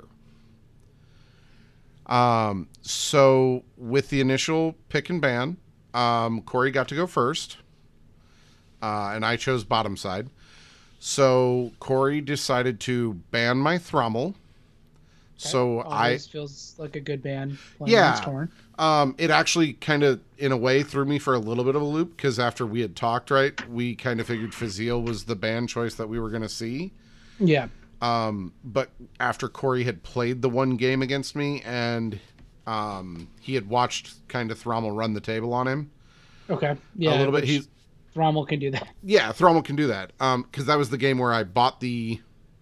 So with the initial pick and ban, Corey got to go first, and I chose bottom side. So Corey decided to ban my Thrommel. So Always feels like a good band. Yeah. Torn. It actually kind of, in a way, threw me for a little bit of a loop because after we had talked, right, we kind of figured Fazil was the band choice that we were going to see. Yeah. But after Corey had played the one game against me and he had watched kind of Thrommel run the table on him. Okay. Yeah. A little bit. Thrommel can do that. Yeah, Thrommel can do that. Because that was the game where I bought the...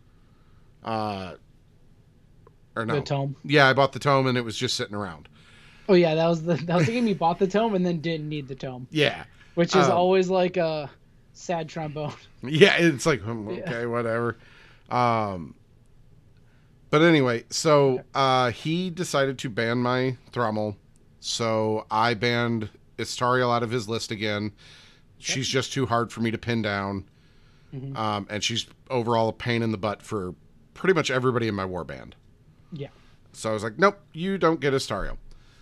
The tome. Yeah, I bought the tome and it was just sitting around. Oh yeah, that was the game you bought the tome and then didn't need the tome. Yeah. Which is always like a sad trombone. Yeah, it's like, okay, whatever. But anyway, so he decided to ban my Thrommel. So I banned Istariel out of his list again. She's just too hard for me to pin down. Mm-hmm. And she's overall a pain in the butt for pretty much everybody in my warband. Yeah. So I was like, nope, you don't get Istariel.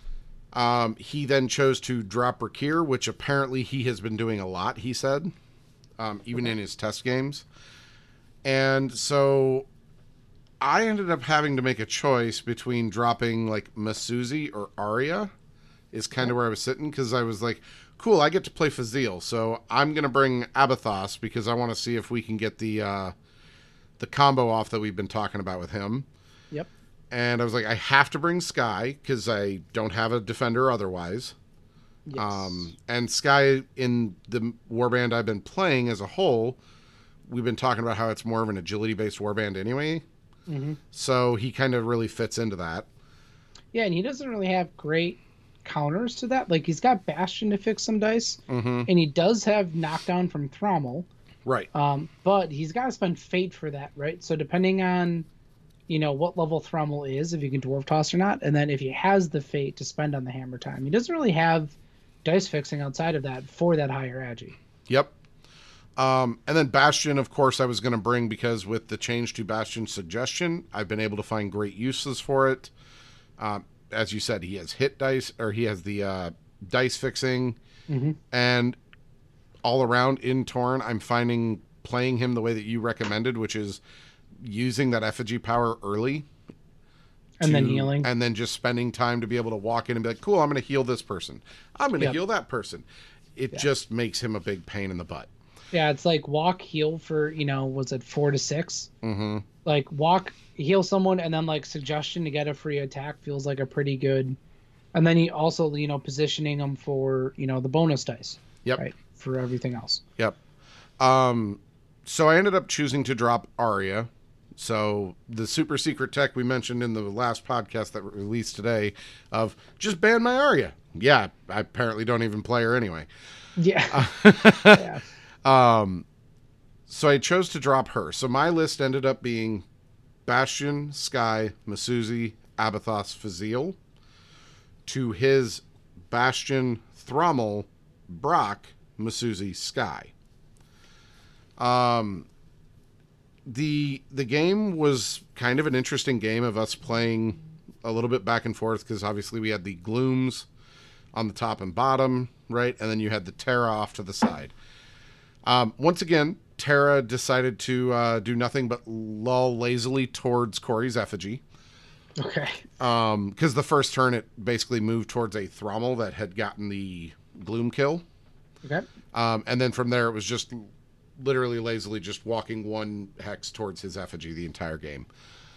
He then chose to drop Rakir, which apparently he has been doing a lot, he said, even in his test games. And so I ended up having to make a choice between dropping like Masuzi or Arya is kind of where I was sitting because I was like, cool, I get to play Fazil. So I'm going to bring Abathos because I want to see if we can get the combo off that we've been talking about with him. Yep. And I was like, I have to bring Sky because I don't have a defender otherwise. Yes. And Sky in the warband I've been playing as a whole, we've been talking about how it's more of an agility-based warband anyway. Mm-hmm. So he kind of really fits into that. Yeah, and he doesn't really have great counters to that. Like, he's got Bastion to fix some dice, and he does have knockdown from Thrommel. Right. But he's got to spend Fate for that, right? So depending on, what level Thrommel is, if he can Dwarf Toss or not, and then if he has the Fate to spend on the Hammer Time, he doesn't really have dice fixing outside of that for that higher agi. Yep. And then Bastion, of course, I was going to bring because with the change to Bastion Suggestion, I've been able to find great uses for it. As you said, he has hit dice, or he has the dice fixing, and all around in Tauren, I'm finding playing him the way that you recommended, which is using that effigy power early. And then healing. And then just spending time to be able to walk in and be like, cool, I'm going to heal this person. I'm going to heal that person. It just makes him a big pain in the butt. Yeah, it's like walk, heal for, was it 4 to 6? Mm-hmm. Like walk, heal someone, and then like suggestion to get a free attack feels like a pretty good And then you also, positioning them for, the bonus dice, Yep. right? For everything else. Yep. So I ended up choosing to drop Arya. So the super secret tech we mentioned in the last podcast that released today of just ban my Arya. Yeah, I apparently don't even play her anyway. Yeah. Yeah. So I chose to drop her. So my list ended up being Bastion, Skye, Masuzi, Abathos, Fazil. To his Bastion, Thrommel, Brock, Masuzi, Skye. The game was kind of an interesting game of us playing a little bit back and forth because obviously we had the Glooms on the top and bottom, right? And then you had the Terra off to the side. Once again, Terra decided to do nothing but lull lazily towards Corey's effigy. Okay. Because the first turn it basically moved towards a Thrommel that had gotten the Gloom kill. Okay. And then from there it was just literally lazily just walking one hex towards his effigy the entire game.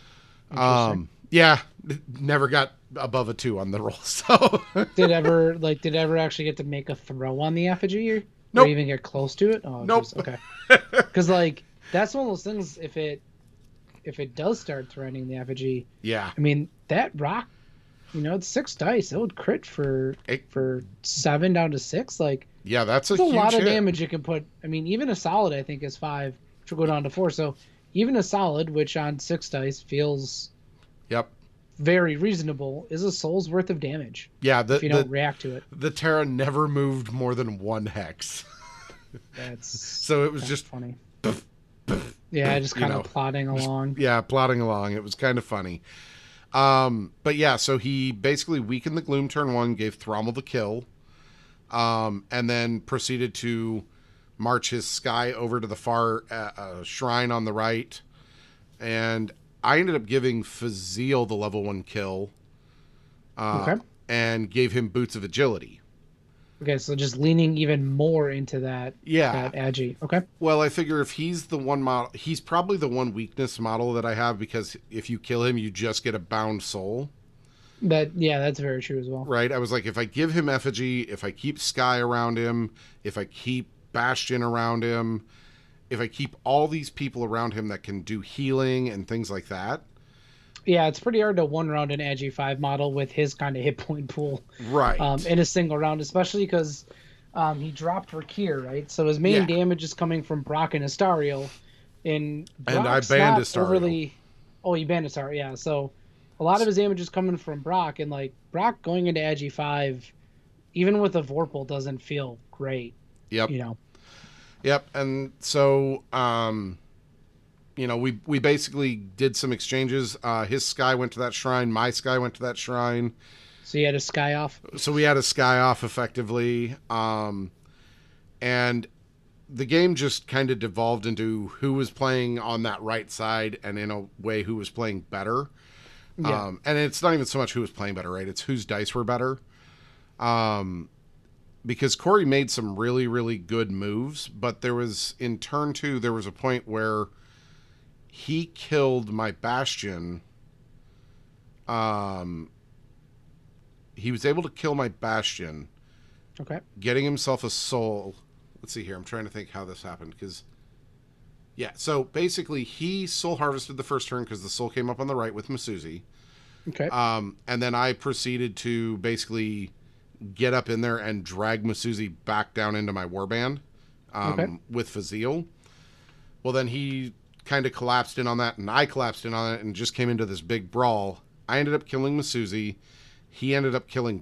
Yeah, never got above a 2 on the roll. So did ever actually get to make a throw on the effigy or nope. even get close to it? Oh, nope. Geez. Okay. Because that's one of those things. If it does start threatening the effigy, yeah. I mean that rock, it's 6 dice. It would crit for 7 down to 6. Yeah, that's a huge lot of hit. damage it can put. I mean, even a solid I think is 5, which will go down to 4. So even a solid, which on 6 dice feels very reasonable, is a soul's worth of damage. Yeah, if you don't react to it. The Terra never moved more than 1 hex. So it was just funny. Yeah, just kind of plodding along. Yeah, plodding along. It was kind of funny. But yeah, so he basically weakened the Gloom turn 1, gave Thrommel the kill, and then proceeded to march his Skye over to the far shrine on the right. And I ended up giving Fazil the level 1 kill. And gave him Boots of Agility. Okay, so just leaning even more into that. Yeah. That agi. Okay. Well, I figure if he's the one model, he's probably the one weakness model that I have because if you kill him, you just get a bound soul. That's very true as well. Right? I was like, if I give him effigy, if I keep Skye around him, if I keep Bastion around him, if I keep all these people around him that can do healing and things like that. Yeah, it's pretty hard to one round an Agi 5 model with his kind of hit point pool. Right. In a single round, especially because he dropped Rakir, right? So his main damage is coming from Brock and Astariel. And I banned Astariel. You banned Astariel, yeah. So a lot of his damage is coming from Brock. And Brock going into Agi 5, even with a Vorpal, doesn't feel great. Yep. Yep. And so... we basically did some exchanges. His Skye went to that shrine. My Skye went to that shrine. So you had a Skye off? So we had a Skye off effectively. And the game just kind of devolved into who was playing on that right side and in a way who was playing better. Yeah. And it's not even so much who was playing better, right? It's whose dice were better. Because Corey made some really, really good moves. But there was, in turn 2, there was a point where he killed my Bastion. He was able to kill my Bastion. Okay. Getting himself a soul. Let's see here. I'm trying to think how this happened. So basically he soul harvested the first turn because the soul came up on the right with Masuzi. Okay. And then I proceeded to basically get up in there and drag Masuzi back down into my warband with Fazil. Well, then he kind of collapsed in on that, and I collapsed in on it, and just came into this big brawl. I ended up killing Masuzi. He ended up killing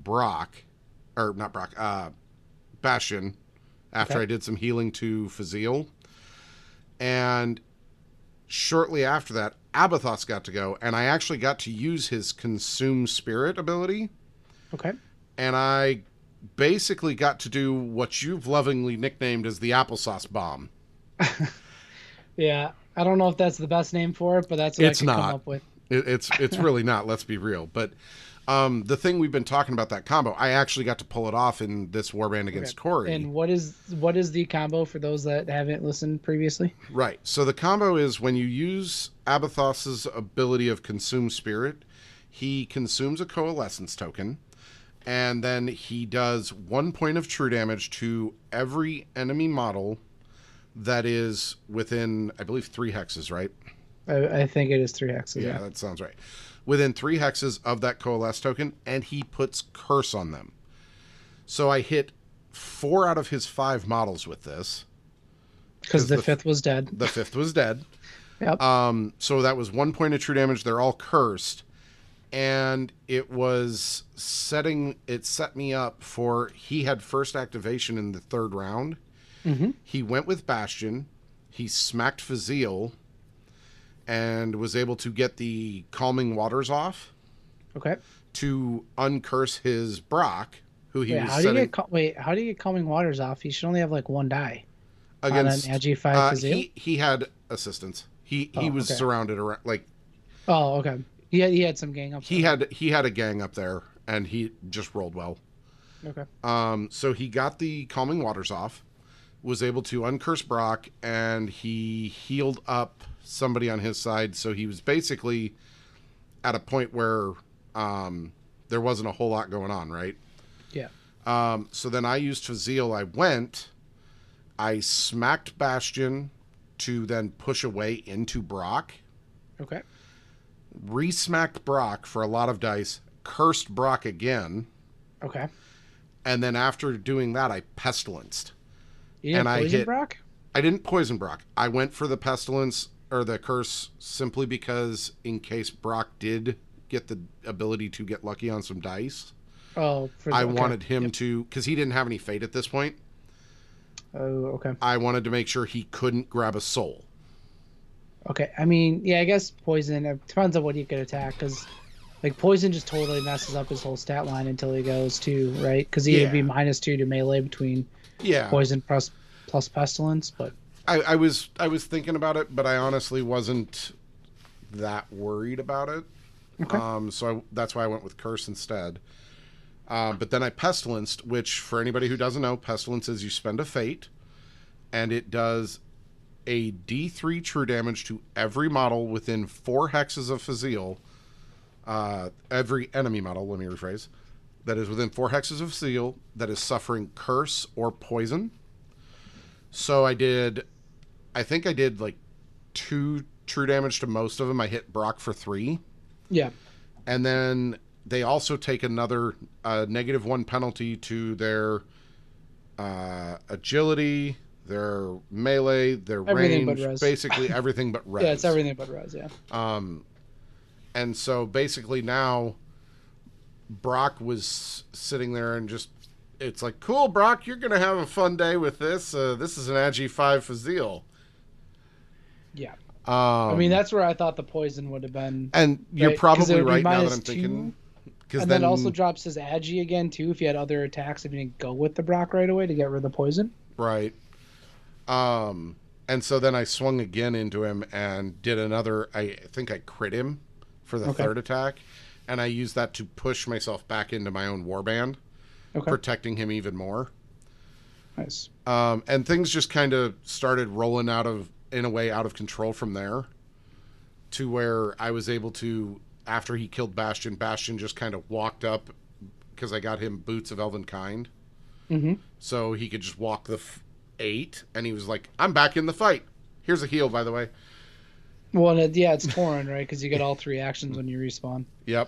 Bastion, after I did some healing to Fazil. And shortly after that, Abathos got to go, and I actually got to use his Consume Spirit ability. Okay. And I basically got to do what you've lovingly nicknamed as the applesauce bomb. Yeah. I don't know if that's the best name for it, but that's what I can come up with. It's really not. Let's be real. But the thing we've been talking about, that combo, I actually got to pull it off in this warband against Corey. And what is the combo for those that haven't listened previously? Right. So the combo is when you use Abathos's ability of Consume Spirit, he consumes a Coalescence token, And then he does 1 point of true damage to every enemy model that is within, I believe, 3 hexes, right? I think it is 3 hexes. Yeah, that sounds right. Within 3 hexes of that coalesce token, and he puts curse on them. So I hit 4 out of his 5 models with this. Because the fifth was dead. The fifth was dead. Yep. So that was 1 point of true damage. They're all cursed. And it set me up for, he had first activation in the 3rd round. Mm-hmm. He went with Bastion. He smacked Fazil and was able to get the Calming Waters off. Okay. To uncurse his Brock, who he was how do you get Calming Waters off? He should only have like 1 die. Against on an Agi 5 Fazil? He had assistance. He was surrounded around, like. Oh, okay. He had some gang up there. He had a gang up there, and he just rolled well. Okay. So he got the Calming Waters off, was able to uncurse Brock, and he healed up somebody on his side. So he was basically at a point where there wasn't a whole lot going on, right? Yeah. So then I used Fazil. I smacked Bastion to then push away into Brock. Okay. Re-smacked Brock for a lot of dice, cursed Brock again. Okay. And then after doing that, I pestilenced. You didn't poison Brock? I didn't poison Brock. I went for the pestilence or the curse simply because in case Brock did get the ability to get lucky on some dice. Oh, I wanted him to, because he didn't have any fate at this point. Oh, okay. I wanted to make sure he couldn't grab a soul. Okay, I mean, yeah, I guess poison, it depends on what he could attack, because, like, poison just totally messes up his whole stat line until he goes to, right? Because he would be -2 to melee between poison plus pestilence, but... I was thinking about it, but I honestly wasn't that worried about it. Okay. That's why I went with curse instead. But then I pestilenced, which, for anybody who doesn't know, pestilence is you spend a fate, and it does a D3 true damage to every model within 4 hexes of Fazil. Every enemy model, let me rephrase, that is within 4 hexes of Fazil that is suffering curse or poison. So I think I did like 2 true damage to most of them. I hit Brock for 3. Yeah. And then they also take another -1 penalty to their agility, their melee, their everything range, basically everything but res. Yeah, it's everything but res, yeah. And so basically now Brock was sitting there and just, it's like, cool, Brock, you're going to have a fun day with this. This is an Agi 5 Fazil. Yeah. I mean, that's where I thought the poison would have been. And you're probably right now that I'm thinking. And then also drops his Agi again, too, if you had other attacks, if you didn't go with the Brock right away to get rid of the poison. Right. And so then I swung again into him and did another, I think I crit him for the 3rd attack. And I used that to push myself back into my own warband, protecting him even more. Nice. And things just kind of started rolling out of control from there, to where I was able to, after he killed Bastion just kind of walked up, because I got him Boots of Elvenkind. Mm-hmm. So he could just walk the 8, and he was like, I'm back in the fight. Here's a heal, by the way. Well, it's Tauren, right? Because you get all 3 actions when you respawn. Yep.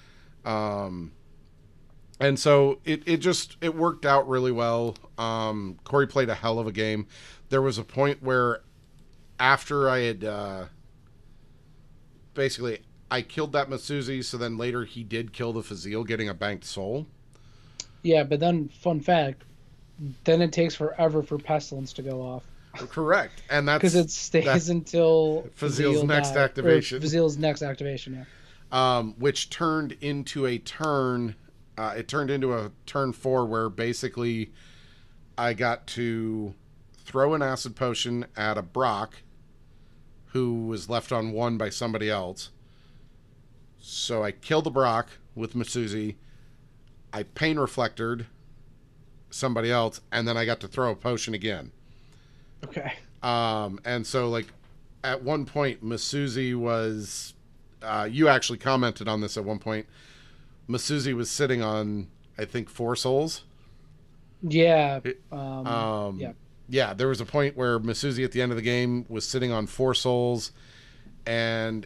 And so it worked out really well. Corey played a hell of a game. There was a point where, after I had basically, I killed that Masuzi, so then later he did kill the Fazil, getting a banked soul. Yeah, but then, fun fact, then it takes forever for Pestilence to go off. Correct. And that's because it stays until Fazil's next activation. Fazil's next activation, yeah. Which turned into a turn. It turned into a turn 4 where basically I got to throw an acid potion at a Brock who was left on 1 by somebody else. So I killed the Brock with Masuzi. I pain reflected somebody else, and then I got to throw a potion again. Okay. And so, like, at one point, Masuzi was... you actually commented on this at one point. Masuzi was sitting on I think 4 souls. Yeah. It- Yeah. yeah, there was a point where Masuzi at the end of the game was sitting on 4 souls, and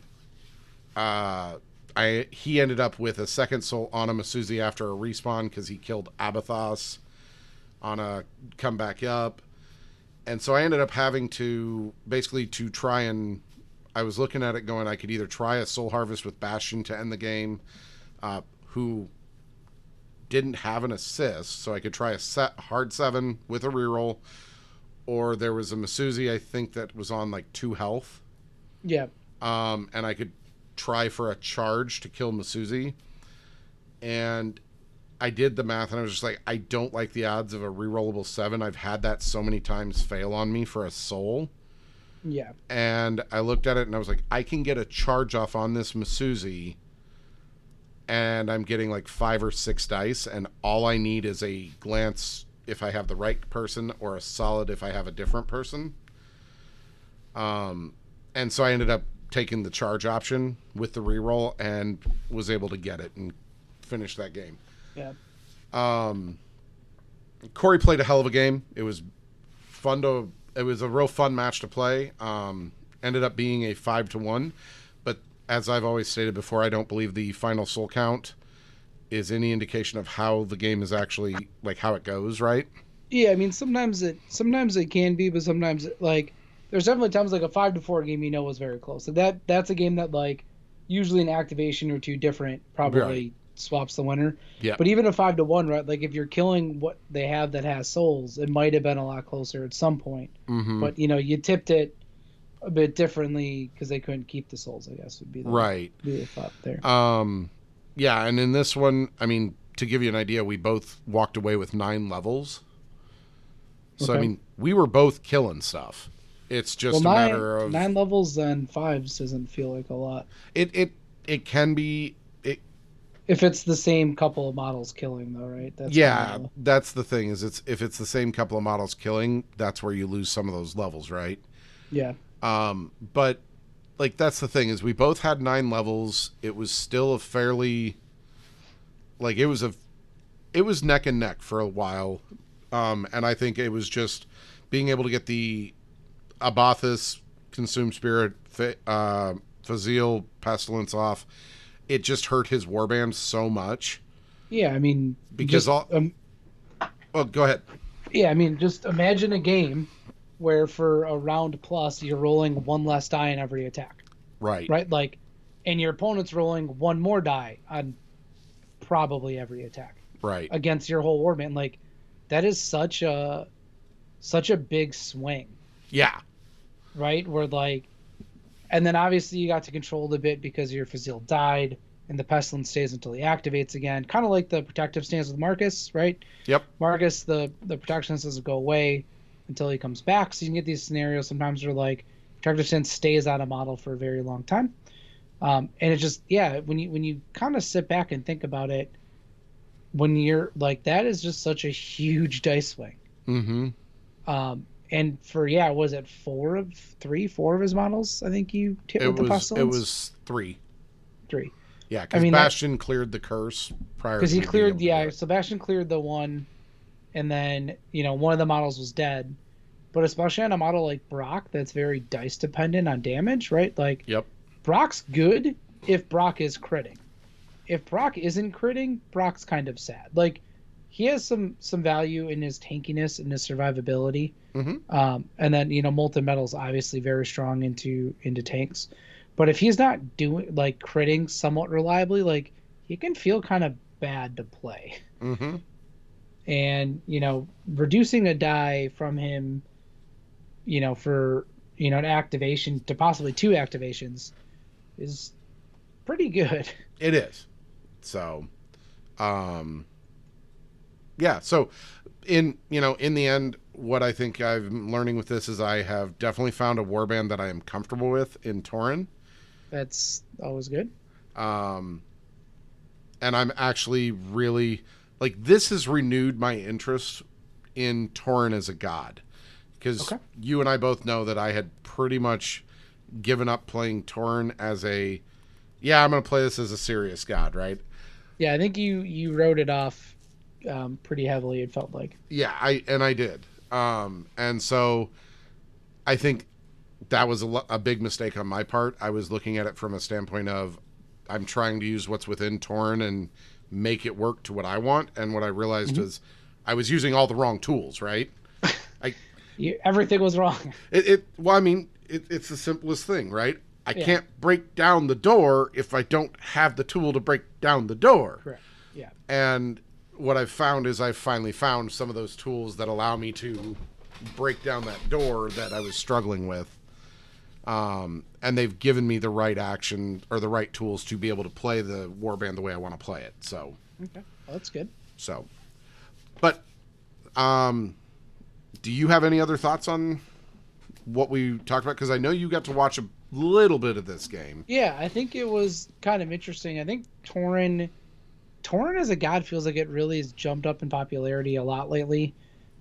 he ended up with a second soul on a Masuzi after a respawn because he killed Abathos on a comeback up. And so I ended up having to basically to try and I was looking at it going I could either try a soul harvest with Bastion to end the game, who didn't have an assist, so I could try a hard 7 with a reroll, or there was a Masuzi I think that was on like 2 health. Yeah. And I could try for a charge to kill Masuzi. And I did the math and I was just like, I don't like the odds of a rerollable 7. I've had that so many times fail on me for a soul. Yeah. And I looked at it and I was like, I can get a charge off on this Masuzi, and I'm getting like 5 or 6 dice, and all I need is a glance if I have the right person, or a solid if I have a different person. And so I ended up taking the charge option with the reroll and was able to get it and finish that game. Yeah. Corey played a hell of a game. It was it was a real fun match to play. Ended up being a 5-1, but as I've always stated before, I don't believe the final soul count is any indication of how the game is actually like how it goes, right? Yeah, I mean sometimes it can be, but sometimes like there's definitely times like a 5-4 game was very close. So that's a game that like usually an activation or two different probably swaps the winner. Yeah. But even a 5-1, right? Like if you're killing what they have that has souls, it might have been a lot closer at some point. Mm-hmm. But you tipped it a bit differently because they couldn't keep the souls, I guess would be the thought there. Yeah, and in this one, I mean, to give you an idea, we both walked away with 9 levels. So, Okay. I mean, we were both killing stuff. It's just a matter of 9 levels and 5s doesn't feel like a lot. It can be. If it's the same couple of models killing, though, right? That's the thing is if it's the same couple of models killing, that's where you lose some of those levels, right? Yeah. But like that's the thing is we both had 9 levels. It was still a fairly like it was neck and neck for a while, and I think it was just being able to get the Abathis, Consume Spirit, Fazil, Pestilence off. It just hurt his warband so much. Yeah, I mean, because go ahead. Yeah, I mean, just imagine a game where for a round plus you're rolling 1 less die in every attack. Right. Right, like, and your opponent's rolling 1 more die on probably every attack. Right. Against your whole warband, like that is such a big swing. Yeah. Right, where like. And then obviously you got to control the bit because your Fazil died, and the Pestilence stays until he activates again. Kind of like the protective stance with Marcus, right? Yep. Marcus, the protection stance doesn't go away until he comes back. So you can get these scenarios sometimes where like protective stance stays on a model for a very long time. And it just when you kind of sit back and think about it, when you're like that is just such a huge dice swing. Mm-hmm. And for was it 4 of his models? I think you tipped with the Pestilence. It was 3. 3. Yeah, because Bastion cleared the curse prior. Because he cleared Sebastian cleared the one, and then one of the models was dead, but especially on a model like Brock that's very dice dependent on damage, right? Like, yep, Brock's good if Brock is critting. If Brock isn't critting, Brock's kind of sad. Like, he has some value in his tankiness and his survivability. Mm-hmm. And then Molten Metal's obviously very strong into tanks, but if he's not doing like critting somewhat reliably, like he can feel kind of bad to play. Mm-hmm. And reducing a die from him, for an activation to possibly 2 activations, is pretty good. It is. So, yeah. So, in the end, what I think I'm learning with this is I have definitely found a warband that I am comfortable with in Tauren. That's always good. And I'm actually really like this has renewed my interest in Tauren as a god, because you and I both know that I had pretty much given up playing Tauren as I'm going to play this as a serious god, right? Yeah, I think you wrote it off pretty heavily. It felt like. Yeah, I did. And so I think that was a big mistake on my part. I was looking at it from a standpoint of I'm trying to use what's within Torn and make it work to what I want. And what I realized was I was using all the wrong tools, right? Everything was wrong. Well, I mean, it's the simplest thing, right? I can't break down the door if I don't have the tool to break down the door. Correct. Yeah. And what I've found is I've finally found some of those tools that allow me to break down that door that I was struggling with. And they've given me the right action or the right tools to be able to play the warband the way I want to play it. So, okay, well, that's good. So, but, do you have any other thoughts on what we talked about? Because I know you got to watch a little bit of this game. Yeah, I think it was kind of interesting. I think Tauren as a god feels like it really has jumped up in popularity a lot lately.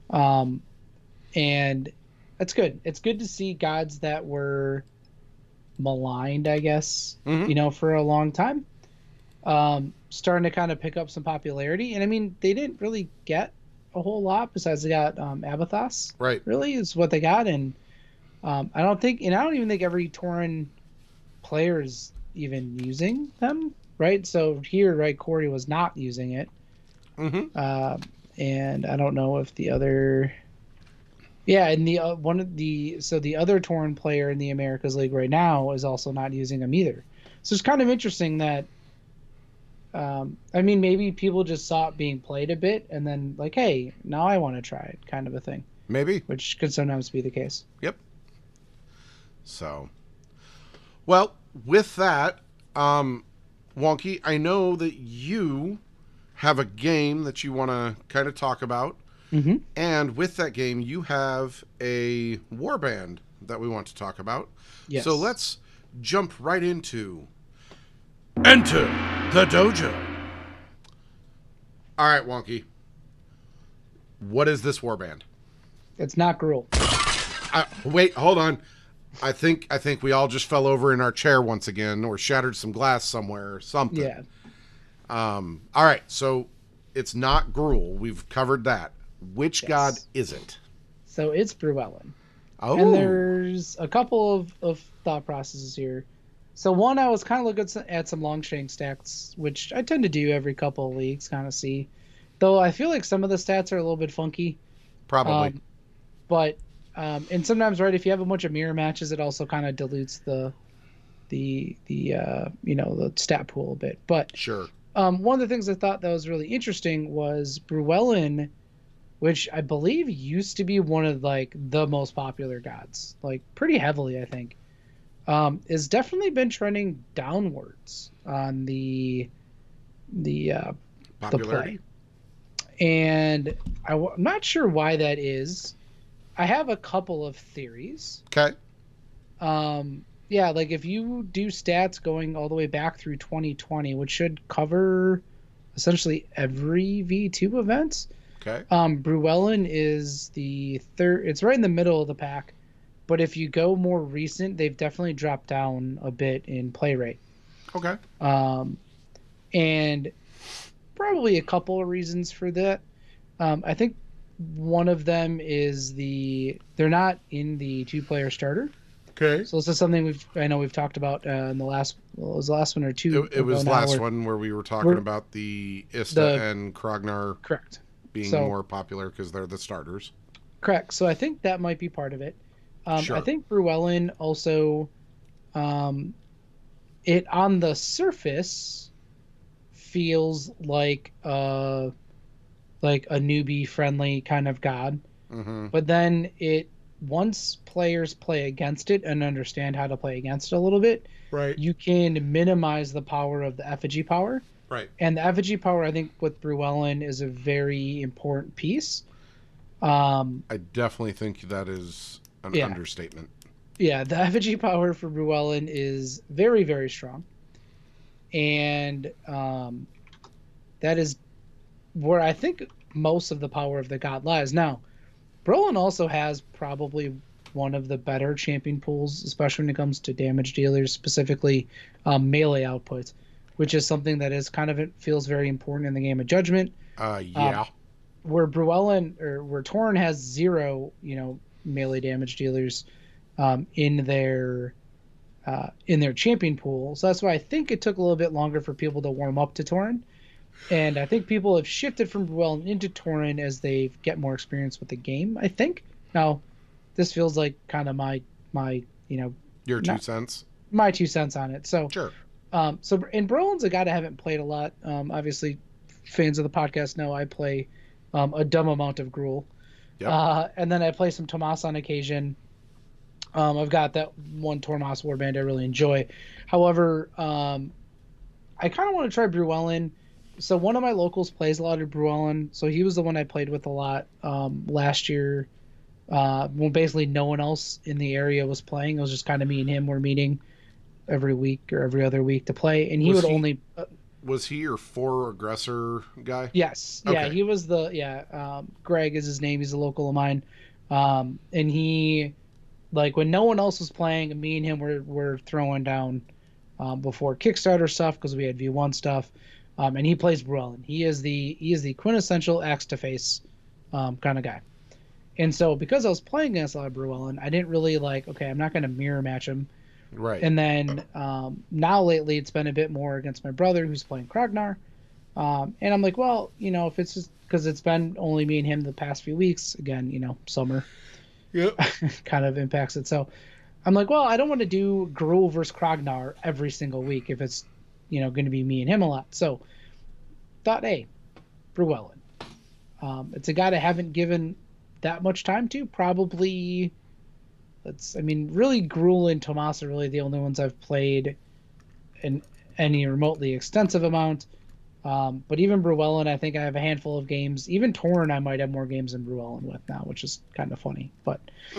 And that's good. It's good to see gods that were maligned, I guess, for a long time, starting to kind of pick up some popularity. And I mean, they didn't really get a whole lot besides they got Abathos. Right. Really is what they got. And I don't even think every Tauren player is even using them. Right. So here, right, Corey was not using it. And I don't know if the other. Yeah, and the the other Tauren player in the Americas League right now is also not using them either. So it's kind of interesting that, I mean, maybe people just saw it being played a bit and then like, hey, now I want to try it, kind of a thing. Maybe. Which could sometimes be the case. Yep. So, well, with that, Wonky, I know that you have a game that you want to kind of talk about. And with that game, you have a warband that we want to talk about. Yes. So let's jump right into Enter the Dojo. All right, Wonky. What is this warband? It's not Gruul. Wait, hold on. I think we all just fell over in our chair once again, or shattered some glass somewhere, or something. Yeah. All right, so it's not Gruul. We've covered that. Which god is it? So it's Bruellen. Oh. And there's a couple of thought processes here. So one, I was kind of looking at some Longshank stats, which I tend to do every couple of leagues, kind of see. Though I feel like some of the stats are a little bit funky. Probably. And sometimes, right, if you have a bunch of mirror matches, it also kind of dilutes the stat pool a bit. But sure. One of the things I thought that was really interesting was Bruellen, which I believe used to be one of like the most popular gods, like pretty heavily, I think, has definitely been trending downwards on the popularity. The play. And I'm not sure why that is. I have a couple of theories. Okay. Yeah, like if you do stats going all the way back through 2020, which should cover essentially every V2 event. Okay. Bruellen is the third. It's right in the middle of the pack, but if you go more recent, they've definitely dropped down a bit in play rate. Okay. And probably a couple of reasons for that. I think one of them is they're not in the 2-player starter. Okay. So this is something I know we've talked about in the last. Well, it was the last one or two. It was last one where we were talking about the Ista and Krognar. Correct. Being more popular because they're the starters. Correct. So I think that might be part of it. Sure. I think Bruellen also, it on the surface feels like a newbie friendly kind of god, but then once players play against it and understand how to play against it a little bit, right, you can minimize the power of the effigy power. Right. And the effigy power, I think, with Bruellen is a very important piece. I definitely think that is an understatement. Yeah, the effigy power for Bruellen is very, very strong. And that is where I think most of the power of the god lies. Now, Bruellen also has probably one of the better champion pools, especially when it comes to damage dealers, specifically melee outputs. which is something that is kind of it feels very important in the game of Judgment. Yeah. Where Bruellen or where Tauren has 0, melee damage dealers in their champion pool. So that's why I think it took a little bit longer for people to warm up to Tauren. And I think people have shifted from Bruellen into Tauren as they get more experience with the game, I think. Now, this feels like kind of my Your 2 cents. My 2 cents on it. So Sure. And Bruellen's a guy that I haven't played a lot. Obviously, fans of the podcast know I play a dumb amount of Gruul. Yep. And then I play some Tomas on occasion. I've got that one Tomas warband I really enjoy. However, I kind of want to try Bruellen. So one of my locals plays a lot of Bruellen. So he was the one I played with a lot last year. When basically no one else in the area was playing. It was just kind of me and him were meeting every week or every other week to play. And he was he your 4 aggressor guy? Yes. Okay. Yeah, he was Greg is his name. He's a local of mine. And he, like, when no one else was playing, me and him were throwing down before Kickstarter stuff because we had V1 stuff. And he plays Bruellen. He is the quintessential axe to face kind of guy. And so because I was playing against a lot of Bruellen, I didn't really I'm not going to mirror match him. Right. And then now lately it's been a bit more against my brother who's playing Kragnar. And I'm like, well, if it's just because it's been only me and him the past few weeks, again, summer kind of impacts it. So I'm like, well, I don't want to do Gruul versus Kragnar every single week if it's, going to be me and him a lot. So thought, hey, Bruellen. It's a guy I haven't given that much time to. Probably, really Gruul and Tomas are really the only ones I've played in any remotely extensive amount. But even Bruellen, I think I have a handful of games. Even Tauren, I might have more games than Bruellen with now, which is kind of funny. But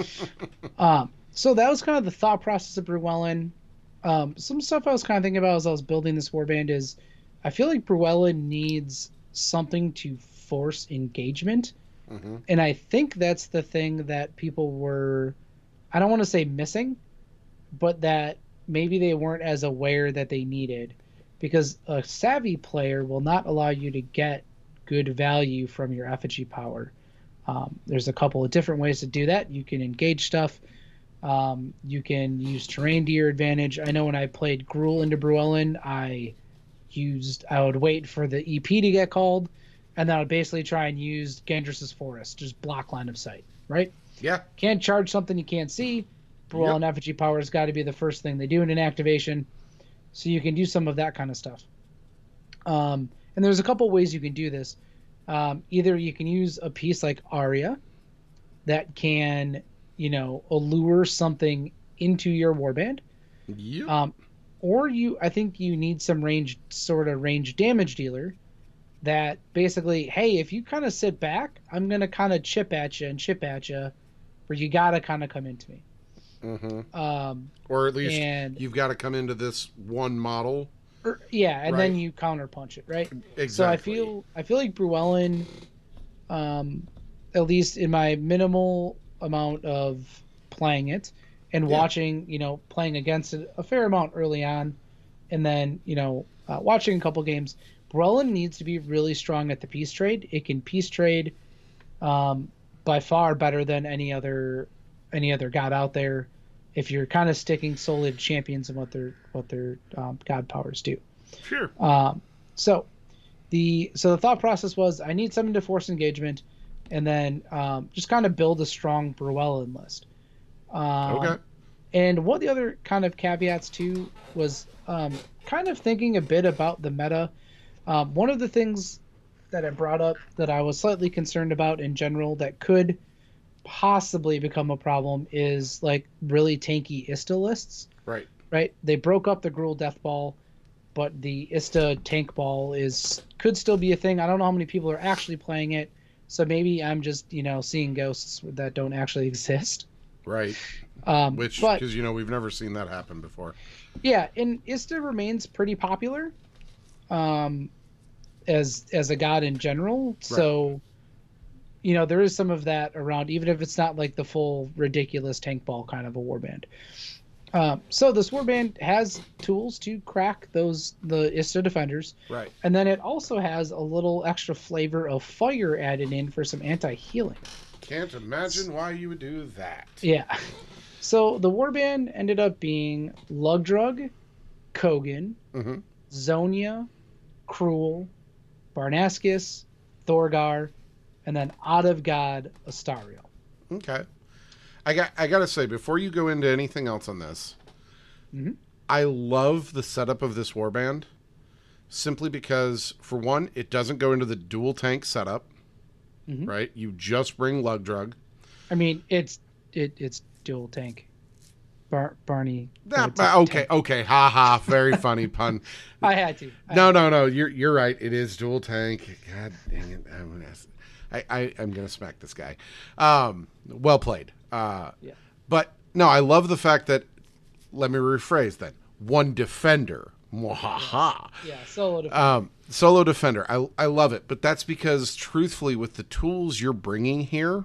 so that was kind of the thought process of Bruellen. Some stuff I was kind of thinking about as I was building this warband is I feel like Bruellen needs something to force engagement. Mm-hmm. And I think that's the thing that people were, I don't want to say missing, but that maybe they weren't as aware that they needed. Because a savvy player will not allow you to get good value from your effigy power. There's a couple of different ways to do that. You can engage stuff. You can use terrain to your advantage. I know when I played Gruul into Bruellen, I would wait for the EP to get called, and then I would basically try and use Gandris's Forest, just block line of sight, right? Yeah. Can't charge something you can't see. Bruellen effigy power has got to be the first thing they do in an activation. So you can do some of that kind of stuff. And there's a couple ways you can do this. Either you can use a piece like Aria that can, allure something into your warband. Yep. Or I think you need some range damage dealer that basically, hey, if you kind of sit back, I'm going to kind of chip at you, where you got to kind of come into me. Mm-hmm. Or at least you've got to come into this one model. And then you counter punch it, right? Exactly. So I feel like Bruellen, at least in my minimal amount of playing it and watching, playing against it a fair amount early on, and then watching a couple games, Bruellen needs to be really strong at the piece trade. It can piece trade by far better than any other god out there if you're kind of sticking solely to champions and what their god powers do. Sure. So the thought process was I need something to force engagement, and then just kind of build a strong Bruellen list. Okay. And what the other kind of caveats too was kind of thinking a bit about the meta. One of the things that I brought up that I was slightly concerned about in general that could possibly become a problem is like really tanky Ista lists. Right. They broke up the Gruul Death Ball, but the Ista tank ball could still be a thing. I don't know how many people are actually playing it, so maybe I'm just seeing ghosts that don't actually exist. Right. Because we've never seen that happen before. Yeah, and Ista remains pretty popular, as a god in general. Right. So, there is some of that around, even if it's not like the full ridiculous tank ball kind of a warband. So this warband has tools to crack the Ista defenders, Right. and then it also has a little extra flavor of fire added in for some anti-healing. Can't imagine why you would do that. Yeah. So the warband ended up being Lugdrug, Kogan, Mm-hmm. Zonia, Cruel, Barnascus, Thorgar, and then Out of God Astariel. Okay. I gotta say, before you go into anything else on this, Mhm. I love the setup of this warband simply because, for one, it doesn't go into the dual tank setup. Mhm. Right? You just bring Lugdrug. I mean, it's dual tank. Barney. Okay, haha, very funny pun. I had to. No, you're right. It is dual tank. God dang it! I'm gonna smack this guy. Well played. Yeah. But no, I love the fact that. Let me rephrase that. One defender. Mwahaha. Yeah, solo defender. Solo defender. I love it, but that's because, truthfully, with the tools you're bringing here,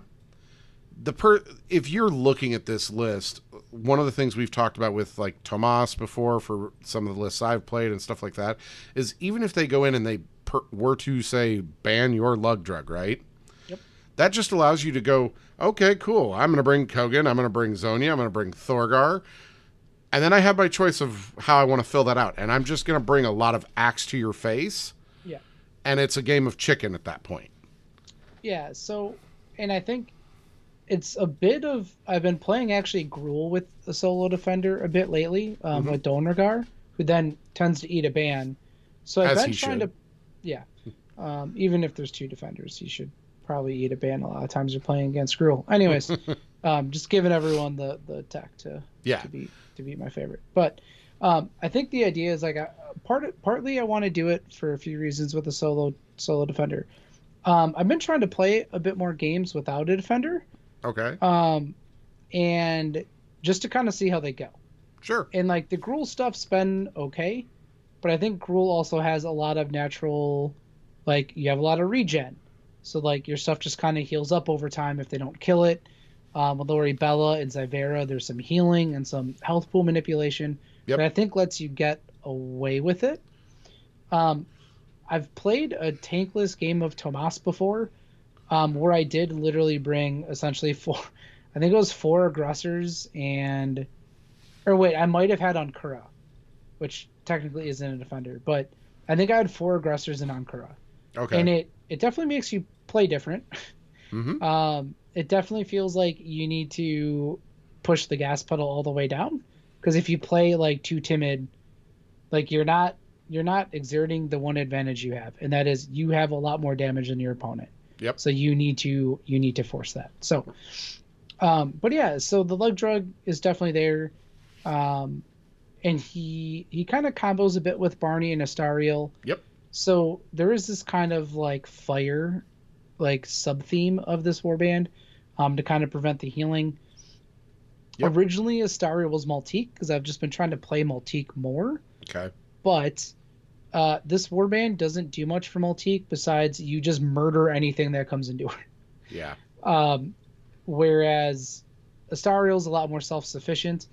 if you're looking at this list, one of the things we've talked about with like Tomas before for some of the lists I've played and stuff like that is even if they go in and they were to say ban your Lugdrug, right? Yep. That just allows you to go, okay, cool. I'm going to bring Kogan. I'm going to bring Zonia. I'm going to bring Thorgar. And then I have my choice of how I want to fill that out. And I'm just going to bring a lot of axe to your face. Yeah. And it's a game of chicken at that point. Yeah, so, and I think it's a bit of, I've been playing actually Gruul with a solo defender a bit lately, with Donragar, who then tends to eat a ban. So I've been trying to, yeah, even if there's two defenders, you should probably eat a ban a lot of times you're playing against Gruul. Anyways, just giving everyone the tech to be my favorite. But I think the idea is like partly I want to do it for a few reasons with a solo defender. I've been trying to play a bit more games without a defender. Okay. And just to kind of see how they go. Sure. And like the Gruul stuff's been okay, but I think Gruul also has a lot of natural, like you have a lot of regen. So like your stuff just kind of heals up over time if they don't kill it. With Lori Bella and Zyvera, there's some healing and some health pool manipulation that I think lets you get away with it. I've played a tankless game of Tomas before, where I did literally bring essentially I think it was 4 aggressors I might have had Ankura, which technically isn't a defender, but I think I had 4 aggressors in Ankura. Okay. And it definitely makes you play different. Mm-hmm. It definitely feels like you need to push the gas pedal all the way down, because if you play like too timid, like you're not exerting the one advantage you have, and that is you have a lot more damage than your opponent. Yep. So you need to force that. So, but yeah, so the Lugdrug is definitely there, and he kind of combos a bit with Barney and Astariel. Yep. So there is this kind of like fire, like sub theme of this warband, to kind of prevent the healing. Yep. Originally, Astariel was Maltique because I've just been trying to play Maltique more. Okay. But this warband doesn't do much for Maltique besides you just murder anything that comes into it. Yeah. Whereas Astariel's a lot more self-sufficient.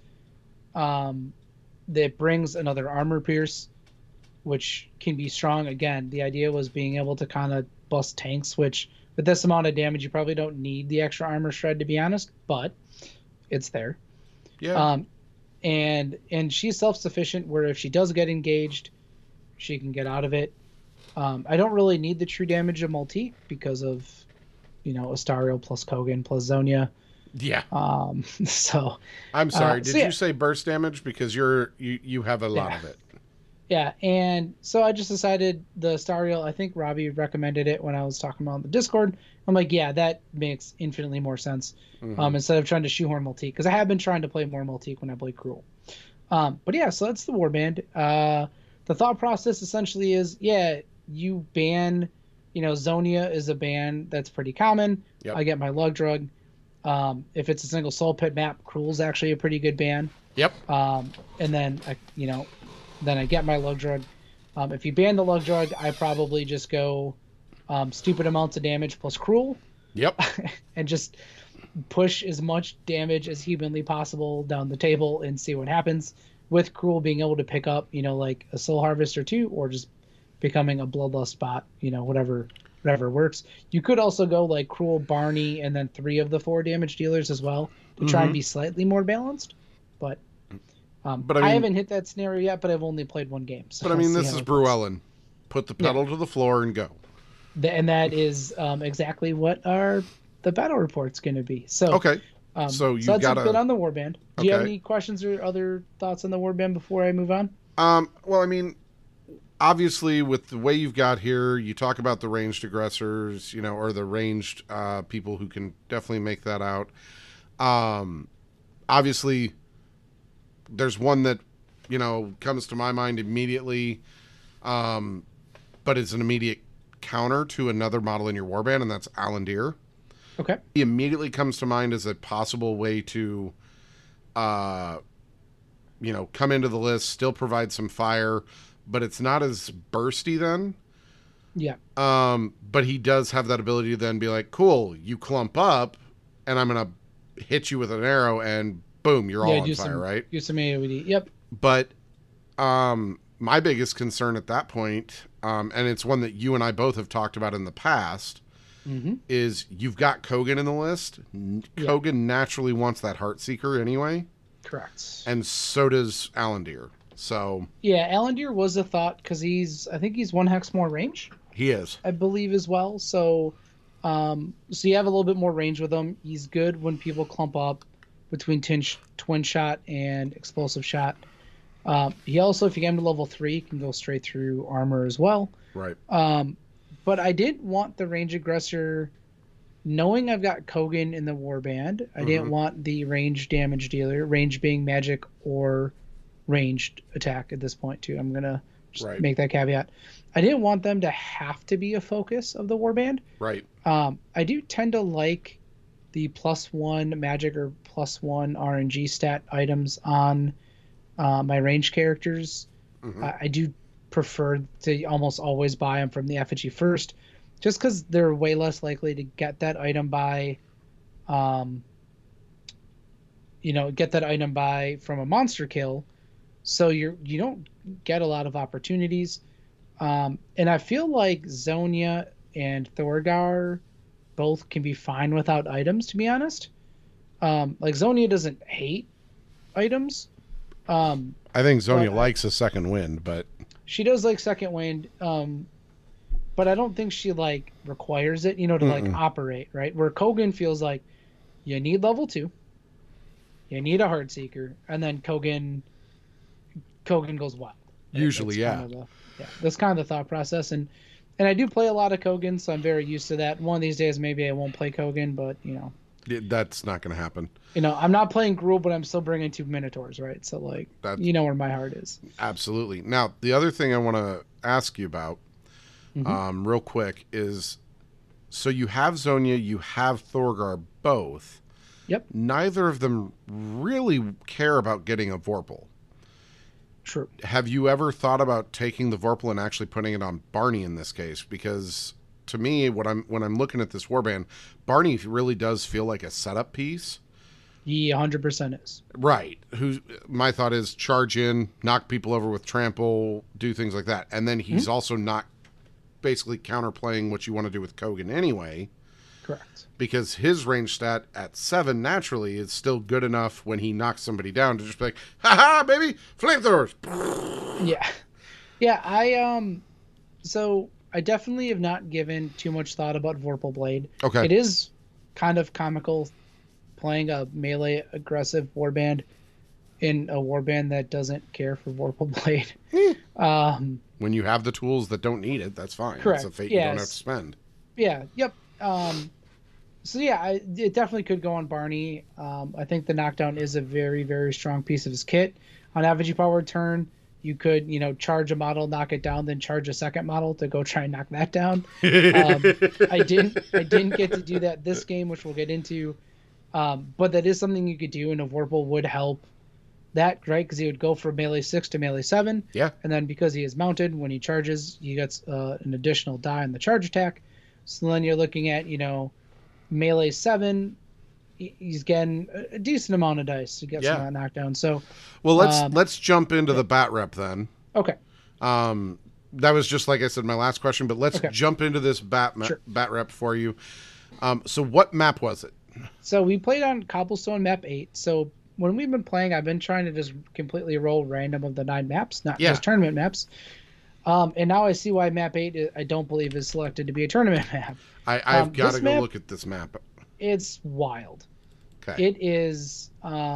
That brings another armor pierce, which can be strong. Again, the idea was being able to kind of bust tanks, which with this amount of damage, you probably don't need the extra armor shred, to be honest, but it's there. Yeah. And she's self-sufficient, where if she does get engaged, she can get out of it. I don't really need the true damage of Maltique because of, Astariel plus Kogan plus Zonia. Yeah. So I'm sorry. Did you say burst damage? Because you have a lot of it. Yeah, and so I just decided the Astariel, I think Robbie recommended it when I was talking about the Discord. I'm like, yeah, that makes infinitely more sense. Mm-hmm. Instead of trying to shoehorn Maltique, because I have been trying to play more Maltique when I play Gruul. But yeah, so that's the warband. The thought process essentially is, you ban, Zonia is a ban that's pretty common. Yep. I get my Lugdrug. If it's a single soul pit map, Cruel's actually a pretty good ban. Yep. And then then I get my Lugdrug. If you ban the Lugdrug, I probably just go stupid amounts of damage plus Cruel. Yep. And just push as much damage as humanly possible down the table and see what happens. With Cruel being able to pick up, like a Soul Harvest or two, or just becoming a Bloodlust bot, whatever works. You could also go like Cruel, Barney, and then 3 of the 4 damage dealers as well to try and be slightly more balanced. But But I haven't hit that scenario yet, but I've only played one game. So but I mean, this is Bruellen. Put the pedal to the floor and go. And that is exactly what the battle report's going to be. So okay. So that's a bit on the Warband. Do you have any questions or other thoughts on the Warband before I move on? Well, I mean, obviously, with the way you've got here, you talk about the ranged aggressors, or the ranged people who can definitely make that out. Obviously, there's one that, comes to my mind immediately, but it's an immediate counter to another model in your warband, and that's Alandir. Okay. He immediately comes to mind as a possible way to, come into the list, still provide some fire, but it's not as bursty then. Yeah. But he does have that ability to then be like, cool, you clump up, and I'm going to hit you with an arrow, and boom, you're all on fire, right? Use some AoE. Yep. But my biggest concern at that point, and it's one that you and I both have talked about in the past, is you've got Kogan in the list. Kogan naturally wants that Heartseeker anyway. Correct. And so does Alandir. So yeah, Alandir was a thought because I think he's 1 hex more range. He is, I believe, as well. So you have a little bit more range with him. He's good when people clump up between twin shot and explosive shot. He also, if you get him to level 3, can go straight through armor as well. Right. But I did want the range aggressor, knowing I've got Kogan in the warband. I didn't want the range damage dealer, range being magic or ranged attack at this point too. I'm gonna make that caveat. I didn't want them to have to be a focus of the warband. Right. I do tend to like the +1 magic or +1 RNG stat items on my range characters. I do prefer to almost always buy them from the effigy first, just because they're way less likely to get that item by from a monster kill, so you don't get a lot of opportunities. And I feel like Zonia and Thorgar both can be fine without items, to be honest. Like Zonia doesn't hate items. I think Zonia likes a second wind, but she does like second wind. But I don't think she requires it, to operate, right? Where Kogan feels like you need level 2, you need a Heartseeker, and then Kogan goes wild. Right? Usually, That's kind of the thought process, and I do play a lot of Kogan, so I'm very used to that. One of these days, maybe I won't play Kogan, but that's not going to happen. I'm not playing Gruul, but I'm still bringing 2 Minotaurs, right? So where my heart is. Absolutely. Now, the other thing I want to ask you about, real quick, is so you have Zonia, you have Thorgar, both. Yep. Neither of them really care about getting a Vorpal. True. Have you ever thought about taking the Vorpal and actually putting it on Barney in this case? Because to me, when I'm looking at this warband, Barney really does feel like a setup piece. He 100% is. Right. My thought is charge in, knock people over with trample, do things like that. And then he's also not basically counterplaying what you want to do with Kogan anyway. Correct. Because his range stat at 7 naturally is still good enough when he knocks somebody down to just be like, ha baby, flamethrowers. Yeah. Yeah, so I definitely have not given too much thought about Vorpal Blade. Okay. It is kind of comical playing a melee aggressive warband in a warband that doesn't care for Vorpal Blade. When you have the tools that don't need it, that's fine. Correct. It's a fate you don't have to spend. Yeah. Yep. So yeah, it definitely could go on Barney. I think the knockdown is a very, very strong piece of his kit. On average powered turn, you could, charge a model, knock it down, then charge a second model to go try and knock that down. I didn't get to do that this game, which we'll get into. But that is something you could do, and a Vorpal would help that, right? Because he would go from melee 6 to melee 7. Yeah. And then because he is mounted, when he charges, he gets an additional die on the charge attack. So then you're looking at, melee 7 he's getting a decent amount of dice to get some of Yeah. that knockdown. So, Well, um, let's jump into the bat rep then. okay, That was just like I said, my last question. But let's okay, jump into this sure. bat rep for you. So what map was it? So we played on Cobblestone map 8. So when we've been playing, I've been trying to just completely roll random of the 9 maps, not Yeah. just tournament maps. And now I see why map 8, I don't believe, is selected to be a tournament map. I've got to this go map, look at this map. It's wild. Okay. It is.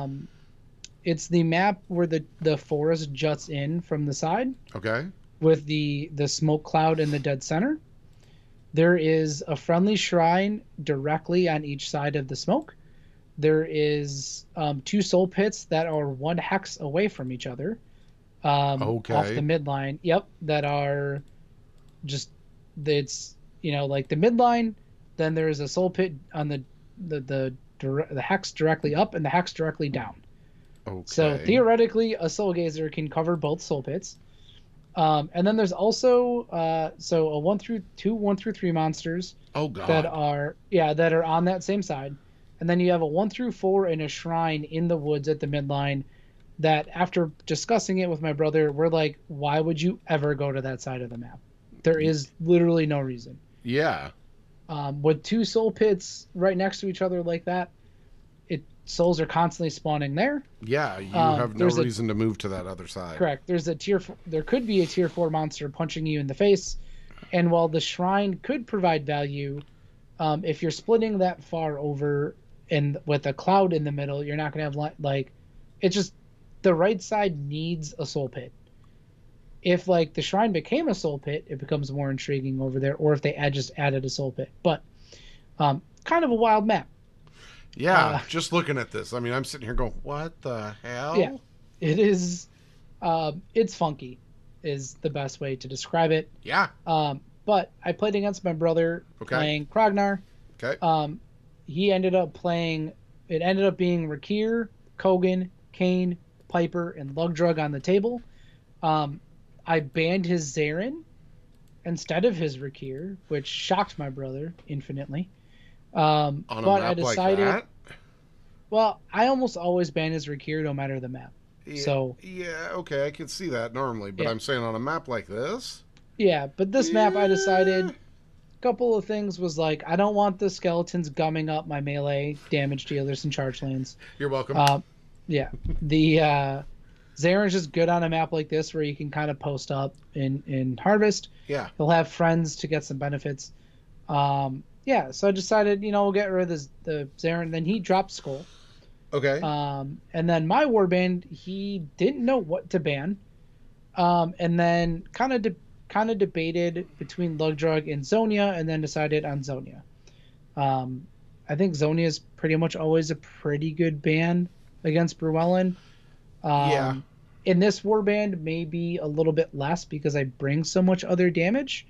It's the map where the forest juts in from the side Okay. with the smoke cloud in the dead center. There is a friendly shrine directly on each side of the smoke. There is 2 soul pits that are 1 hex away from each other. Okay. Off the midline. Yep, that are just it's like the midline. Then there's a soul pit on the hex directly up and the hex directly down. Okay. So theoretically, a soul gazer can cover both soul pits. And then there's also a 1 through 3 monsters. Oh God. That are on that same side. And then you have a 1 through 4 and a shrine in the woods at the midline. That after discussing it with my brother, we're like, why would you ever go to that side of the map? There is literally no reason. Yeah. With 2 soul pits right next to each other like that, souls are constantly spawning there. Yeah, you have no reason to move to that other side. Correct. There could be a tier 4 monster punching you in the face, and while the shrine could provide value, if you're splitting that far over and with a cloud in the middle, you're not going to have it's just the right side needs a soul pit. If the shrine became a soul pit, it becomes more intriguing over there, or if they just added a soul pit. But kind of a wild map. Yeah, just looking at this, I mean, I'm sitting here going, "What the hell?" Yeah, it is. It's funky, is the best way to describe it. Yeah. But I played against my brother playing Krognar. Okay. He ended up playing. It ended up being Rakir, Kogan, Kane, Piper, and Lugdrug on the table. I banned his Zarin instead of his Rakir, which shocked my brother infinitely. On a but map I decided. Like that? Well, I almost always ban his Rakir no matter the map. Yeah, So yeah, okay, I can see that normally, but Yeah. I'm saying on a map like this. yeah, but this map I decided. Couple of things was I don't want the skeletons gumming up my melee damage dealers and charge lanes. You're welcome. Yeah, the Zarin's just good on a map like this where you can kind of post up in harvest. Yeah. He'll have friends to get some benefits. Yeah, so I decided we'll get rid of the Zarin. Then he dropped Skull. Okay. And then my warband, he didn't know what to ban. And then kind of debated between Lugdrug and Zonia, and then decided on Zonia. I think Zonia is pretty much always a pretty good ban against Bruellen. Yeah. In this warband, maybe a little bit less because I bring so much other damage.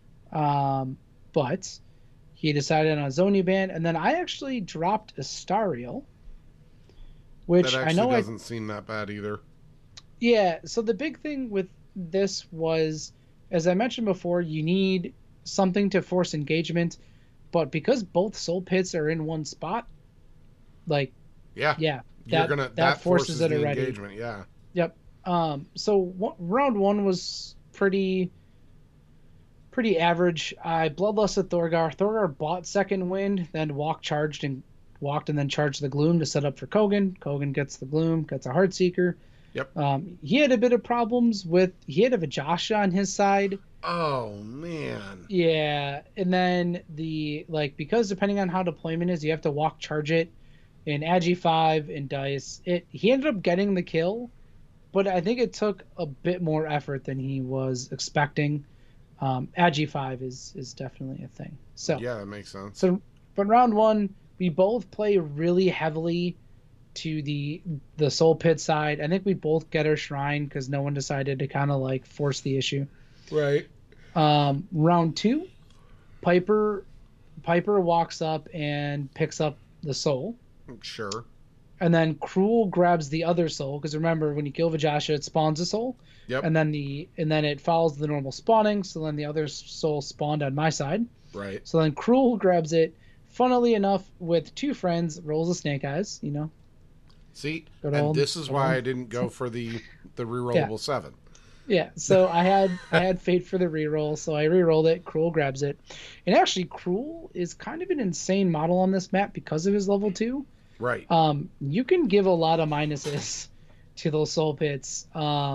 But he decided on a Zonia ban, and then I actually dropped Astariel, which that I know doesn't seem that bad either. Yeah, so the big thing with this was, as I mentioned before, you need something to force engagement, but because both soul pits are in one spot, yeah, that forces it the already. Engagement, yeah. Yep. So round 1 was pretty average. I bloodlusted Thorgar. Thorgar bought second wind, then walked and then charged the gloom to set up for Kogan. Kogan gets the gloom, gets a Heartseeker. Yep. He had a bit of problems he had a Vajasha on his side. Oh man. Yeah, and then because depending on how deployment is, you have to walk charge it in Agi 5 and dice. He ended up getting the kill, but I think it took a bit more effort than he was expecting. Agi 5 is definitely a thing. So yeah, that makes sense. But round 1, we both play really heavily to the soul pit side. I think we both get our shrine because no one decided to kind of force the issue. Right. Round 2, Piper walks up and picks up the soul. Sure. And then Cruel grabs the other soul because remember when you kill Vajasha, it spawns a soul. Yep. And then it follows the normal spawning. So then the other soul spawned on my side. Right. So then Cruel grabs it, funnily enough, with two friends, rolls of Snake Eyes. See, Good and old, this is good why old. I didn't go for the Yeah, rerollable 7. yeah. So I had Fate for the reroll, so I rerolled it. Cruel grabs it, and actually, Cruel is kind of an insane model on this map because of his level 2. Right. You can give a lot of minuses to those soul pits.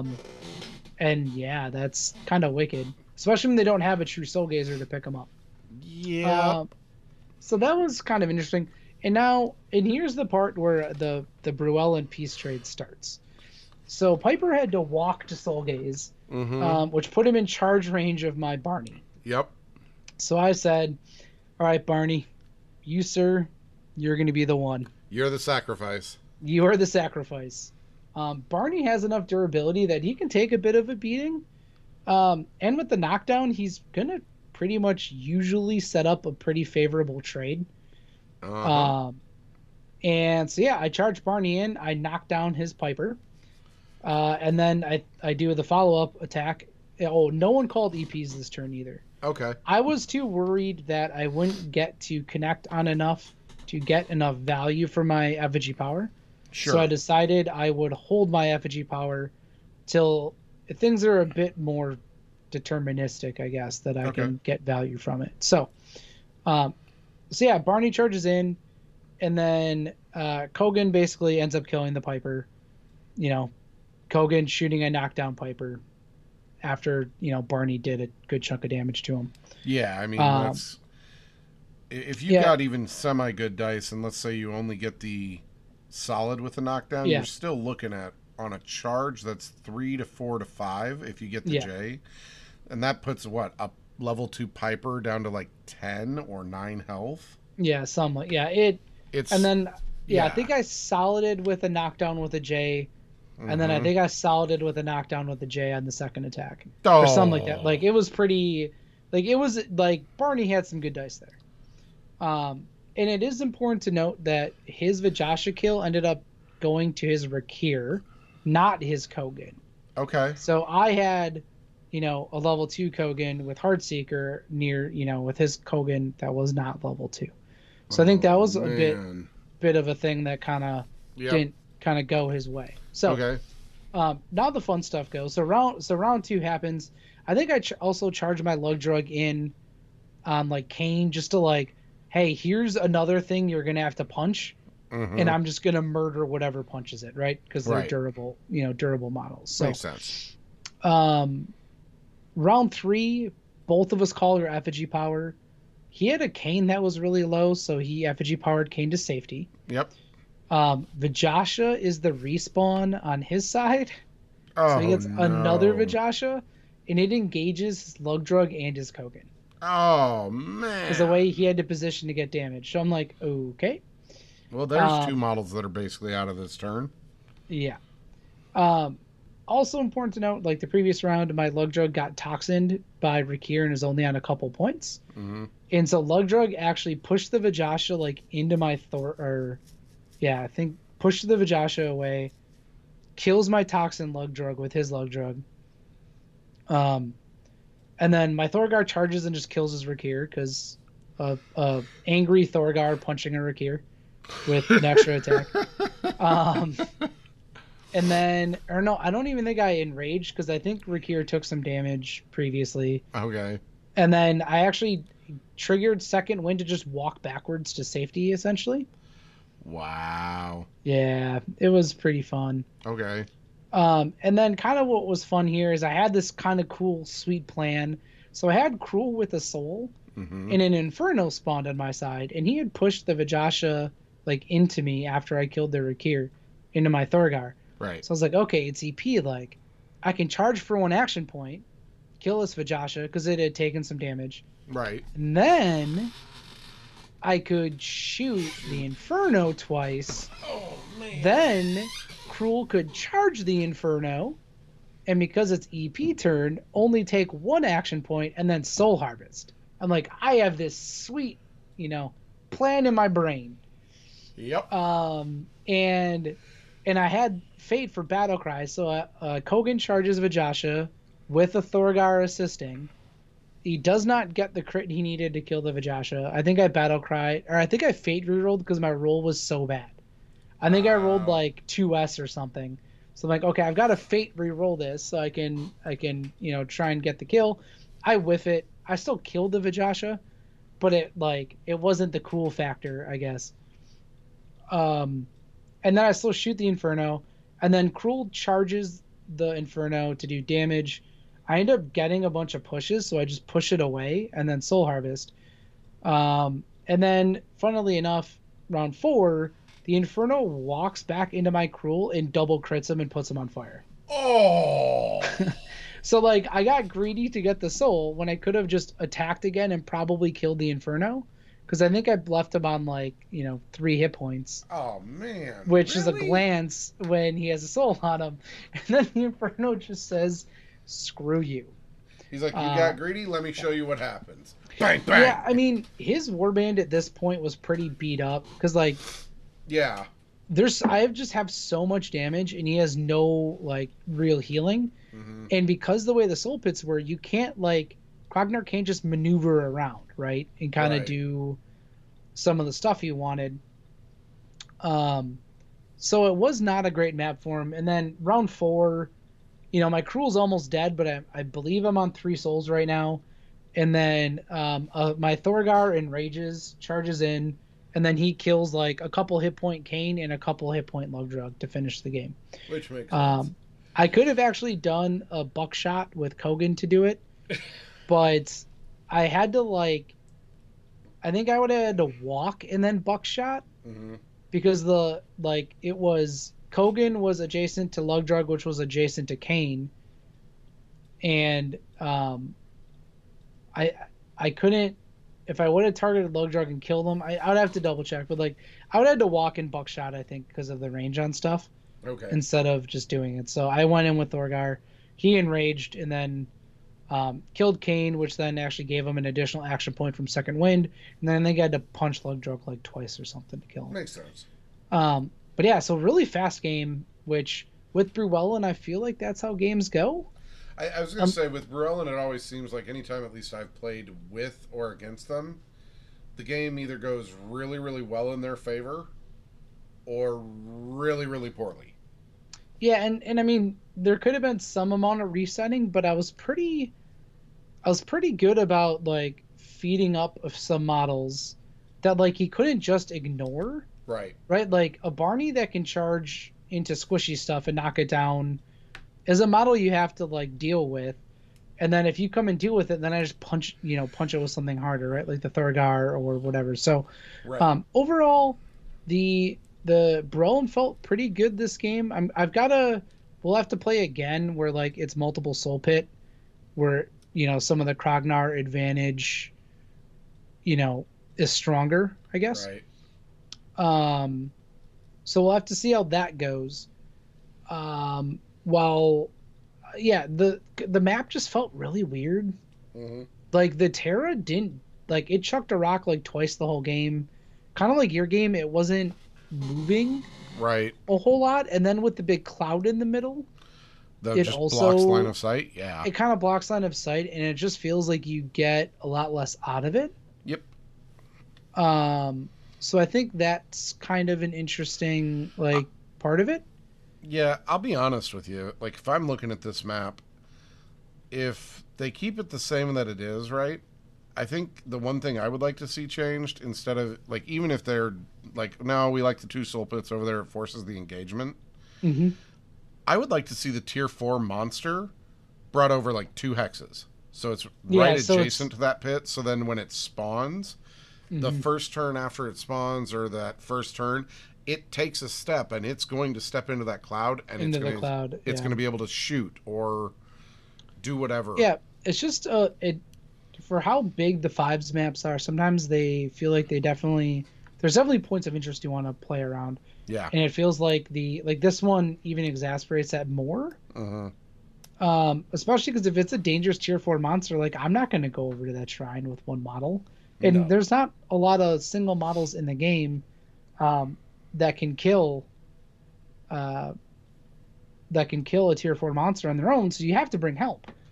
And yeah, that's kind of wicked, especially when they don't have a true soul gazer to pick them up. Yep. Um, so that was kind of interesting. And here's the part where the Bruellen peace trade starts. So Piper had to walk to Soul Gaze, Mm-hmm. which put him in charge range of my Barney. Yep. So I said, "All right, Barney, you sir, you're going to be the one. You're the sacrifice. You are the sacrifice." Barney has enough durability that he can take a bit of a beating. And with the knockdown, he's gonna pretty much usually set up a pretty favorable trade. Uh-huh. Um, and so yeah, I charge Barney in. I knock down his Piper, and then I do the follow up attack. Oh, no one called EPs this turn either. Okay. I was too worried that I wouldn't get to connect on enough to get enough value for my effigy power. Sure. So I decided I would hold my effigy power till things are a bit more deterministic, I guess, that I Okay. can get value from it. Um, so yeah, Barney charges in, and then Kogan basically ends up killing the Piper. Kogan shooting a knockdown Piper after Barney did a good chunk of damage to him. Yeah, I mean, Um, that's if you yeah, got even semi good dice, and let's say you only get the solid with the knockdown, yeah, you're still looking at on a charge that's 3 to 4 to 5 if you get the yeah, J, and that puts what a level 2 Piper down to like 10 or 9 health. yeah, somewhat, yeah. And It's then yeah, I yeah. think I solided with a knockdown with a J. And then I Mm-hmm. think I solided with a knockdown with the J on the second attack, or something like that. Oh. Like it was pretty, like it was like Barney had some good dice there. And it is important to note that his Vajasha kill ended up going to his Rakir, not his Kogan. Okay. So I had, a level 2 Kogan with Heartseeker near, with his Kogan that was not level 2. So I think that Oh was a man. bit of a thing that kind of Yep. didn't kind of go his way. So Okay. now the fun stuff goes. So round 2 happens. I think I also charged my lug drug in on like Kane just to like, hey, here's another thing you're gonna have to punch, and Mm-hmm. I'm just gonna murder whatever punches it, right? Because they're Right. durable, durable models. So Makes sense. round 3, both of us call her effigy power. He had a Kane that was really low, so he effigy powered Kane to safety. Yep. Vajasha is the respawn on his side. So he Oh gets another no. Vajasha, and it engages his lug drug and his Kogan. Oh Because the way man. he had to position to get damage. So I'm like, okay. Well, there's two Um, models that are basically out of this turn. yeah. Um, Also important to note, like the previous round, my lug drug got toxined by Rakir and is only on a couple points. Mm-hmm. And so lug drug actually pushed the Vajasha like into my Thor, or yeah, I think pushed the Vajasha away, kills my toxin lug drug with his lug drug. And then my Thorgar charges and just kills his Rakir because angry Thorgar punching a Rakir with an extra attack. Um, and then, or no, I don't even think I enraged because I think Rakir took some damage previously. Okay. And then I actually triggered second wind to just walk backwards to safety, essentially. Wow. Yeah, it was pretty fun. Okay. And then kind of what was fun here is I had this kind of cool, sweet plan. So I had Cruel with a soul, Mm-hmm. and an Inferno spawned on my side, and he had pushed the Vajasha like into me after I killed the Rakir into my Thorgar. Right. So I was like, okay, it's EP. Like, I can charge for one action point, kill this Vajasha because it had taken some damage, Right. and then I could shoot the Inferno twice. Oh man. Then Cruel could charge the Inferno, and because it's EP turn, only take one action point and then Soul Harvest. I'm like, I have this sweet, plan in my brain. Yep. And I had Fate for Battle Cry, so Kogan charges Vajasha with a Thorgar assisting, He does not get the crit he needed to kill the Vajasha. I think I battle cried, or I think I fate rerolled because my roll was so bad. I think I rolled Wow. like 2S or something. So I'm like, okay, I've got to fate reroll this so I can try and get the kill. I whiff it. I still killed the Vajasha, but it wasn't the cool factor, I guess. Um, and then I still shoot the Inferno, and then Cruel charges the Inferno to do damage. I end up getting a bunch of pushes, so I just push it away and then Soul Harvest. And then, funnily enough, round 4, the Inferno walks back into my Cruel and double crits him and puts him on fire. Oh. So, like, I got greedy to get the soul when I could have just attacked again and probably killed the Inferno. Because I think I left him on, 3 hit points. Oh man. Which is a Really? glance when he has a soul on him. And then the Inferno just says, screw you. He's like, you got greedy. Let me show you what happens. Bang bang. Yeah, I mean, his warband at this point was pretty beat up. Because, Yeah. I just have so much damage and he has no, real healing. Mm-hmm. And because the way the soul pits were, you can't Krognar can't just maneuver around, right? And kind of Right. do some of the stuff he wanted. So it was not a great map for him. And then round 4, my Cruel's almost dead, but I believe I'm on 3 souls right now. And then my Thorgar enrages, charges in, and then he kills a couple hit point Kane and a couple hit point Lugdrug to finish the game. Which makes sense. I could have actually done a buckshot with Kogan to do it, but I had to I think I would have had to walk and then buckshot Mm-hmm. because it was Kogan was adjacent to Lugdrug, which was adjacent to Kane, and I couldn't. If I would have targeted Lugdrug and killed him, I would have to double check, but I would have to walk in buckshot, I think, because of the range on stuff. Okay. Instead of just doing it. So I went in with Thorgar. He enraged and then killed Kane, which then actually gave him an additional action point from Second Wind. And then I think I had to punch Lugdrug twice or something to kill him. Makes sense. But yeah, so really fast game, which with Bruellen, I feel like that's how games go. I was going to say, with Bruellen, it always seems like anytime at least I've played with or against them, the game either goes really, really well in their favor or really, really poorly. Yeah, and I mean, there could have been some amount of resetting, but I was pretty good about feeding up of some models that he couldn't just ignore. Right. Right? A Barney that can charge into squishy stuff and knock it down is a model you have to deal with. And then if you come and deal with it, then I just punch it with something harder, right? Like the Thorgar or whatever. So Right. overall, the Bruellen felt pretty good this game. We'll have to play again where it's multiple soul pit, where some of the Krognar advantage, is stronger, I guess. Right. So we'll have to see how that goes. While, yeah, the map just felt really weird. Mm-hmm. The Terra didn't it chucked a rock twice the whole game, kind of like your game. It wasn't moving Right. a whole lot, and then with the big cloud in the middle, That it just also blocks line of sight. Yeah. it kind of blocks line of sight, and it just feels like you get a lot less out of it. Yep. So I think that's kind of an interesting part of it. Yeah, I'll be honest with you. If I'm looking at this map, if they keep it the same that it is, right? I think the one thing I would like to see changed, instead of even if they're no, we like the 2 soul pits over there, it forces the engagement. Mm-hmm. I would like to see the tier 4 monster brought over 2 hexes. So it's Yeah, right so adjacent to that pit. So then when it spawns, the Mhm. first turn after it spawns, or that first turn, it takes a step and it's going to step into that cloud, and Into it's the going cloud, it's yeah. going to be able to shoot or do whatever. Yeah, it's just for how big the fives maps are. Sometimes they feel like there's definitely points of interest you want to play around. Yeah. And it feels like this one even exasperates that more. Especially because if it's a dangerous tier 4 monster, I'm not going to go over to that shrine with one model. And No. there's not a lot of single models in the game that can kill a tier 4 monster on their own, so you have to bring help.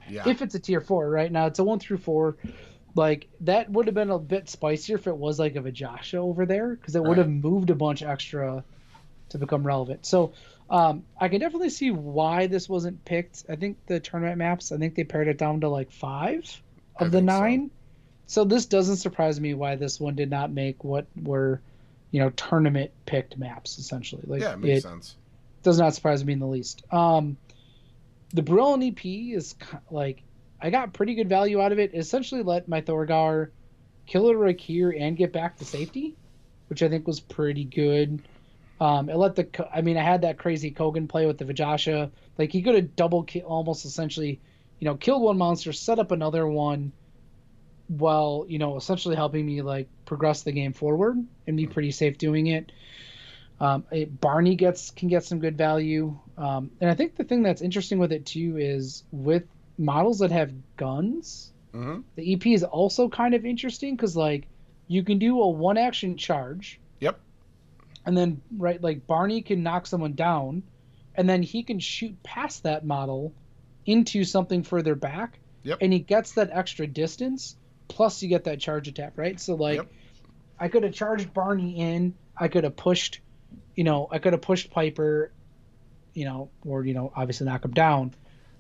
Yeah. If it's a tier 4, right? Now it's a 1 through 4. Like, that would have been a bit spicier if it was like a Vajasha over there, because it would have moved a bunch extra to become relevant. So I can definitely see why this wasn't picked. I think the tournament maps, I think they pared it down to like 5 of the 9. So this doesn't surprise me why this one did not make what were, tournament picked maps, essentially. Like, yeah, it makes sense. Does not surprise me in the least. The Brillin EP is like, I got pretty good value out of it. It essentially let my Thorgar kill a Rakir and get back to safety, which I think was pretty good. It let I had that crazy Kogan play with the Vajasha. Like, he could have double kill, almost essentially, killed one monster, set up another one, while, essentially helping me like progress the game forward and be pretty safe doing it. Barney can get some good value. And I think the thing that's interesting with it too is with models that have guns, the EP is also kind of interesting because like you can do a 1 action charge. Yep. And then, right, like Barney can knock someone down and then he can shoot past that model into something further back. Yep. And he gets that extra distance, plus you get that charge attack, right? So like I could have charged Barney in, I could have pushed Piper, or obviously knock him down.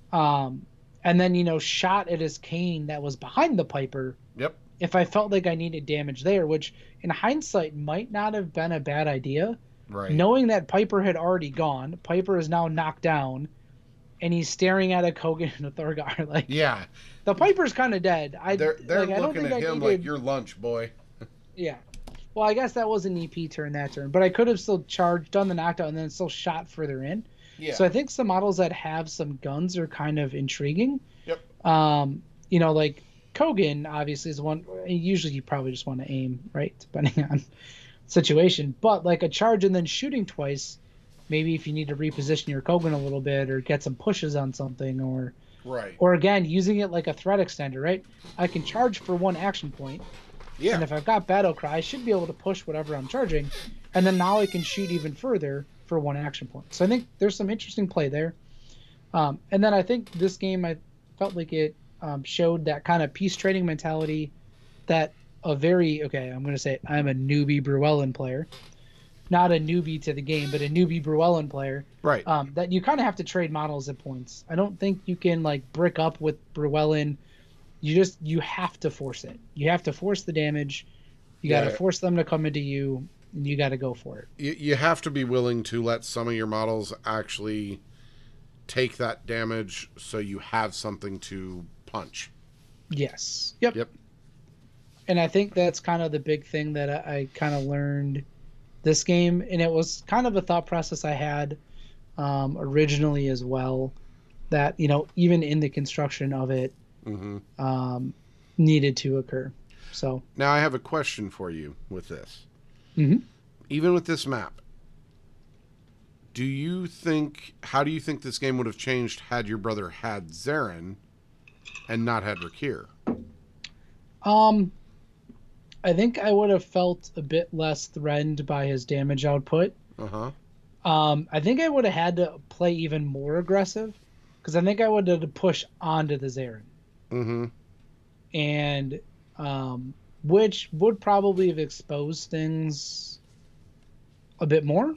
And then, shot at his cane that was behind the Piper. Yep. If I felt like I needed damage there, which in hindsight might not have been a bad idea. Right. Knowing that Piper had already gone, Piper is now knocked down, and he's staring at a Kogan and a Thorgar. Like, yeah, the Piper's kind of dead. They're looking at him like your lunch, boy. Yeah. Well, I guess that was an EP turn that turn, but I could have still charged, done the knockdown, and then still shot further in. Yeah. So I think some models that have some guns are kind of intriguing. Yep. Like Kogan obviously is one. Usually you probably just want to aim, right, depending on situation. But like a charge and then shooting twice, maybe if you need to reposition your Kogan a little bit or get some pushes on something, or again using it like a threat extender, right? I can charge for 1 action point. Yeah. And if I've got Battle Cry, I should be able to push whatever I'm charging, and then now I can shoot even further for 1 action point. So I think there's some interesting play there. And then I think this game, I felt like it showed that kind of peace trading mentality that I'm going to say it, I'm a newbie Bruellen player. Not a newbie to the game, but a newbie Bruellen player. Right. That you kind of have to trade models at points. I don't think you can like brick up with Bruellen. You have to force it. You have to force the damage. You got to force them to come into you, and you got to go for it. You have to be willing to let some of your models actually take that damage so you have something to punch. Yes. Yep. And I think that's kind of the big thing that I kind of learned this game, and it was kind of a thought process I had originally as well, that, even in the construction of it, needed to occur. So now I have a question for you with this. Even with this map, how do you think this game would have changed had your brother had Zarin and not had Rakir? I think I would have felt a bit less threatened by his damage output. I think I would have had to play even more aggressive, because I think I would have to push onto the Zarin. And which would probably have exposed things a bit more.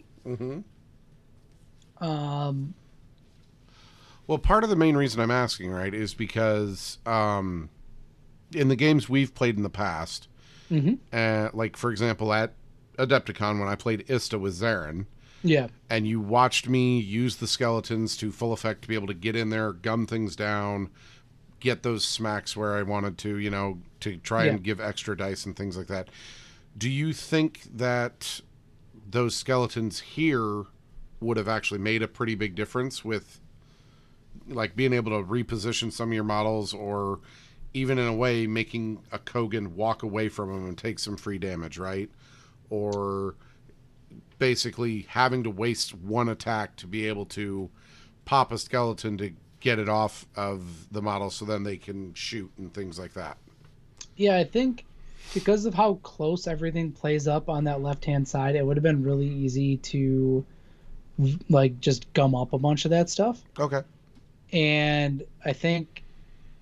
Well, part of the main reason I'm asking, right, is because in the games we've played in the past, like, for example, at Adepticon when I played Ista with Zarin, and you watched me use the skeletons to full effect to be able to get in there, gun things down, get those smacks where I wanted to, to try and give extra dice and things like that. Do you think that those skeletons here would have actually made a pretty big difference with, like, being able to reposition some of your models, or even in a way making a Kogan walk away from him and take some free damage, right? Or basically having to waste 1 attack to be able to pop a skeleton to get it off of the model so then they can shoot and things like that. Yeah, I think because of how close everything plays up on that left-hand side, it would have been really easy to, like, just gum up a bunch of that stuff. Okay. And I think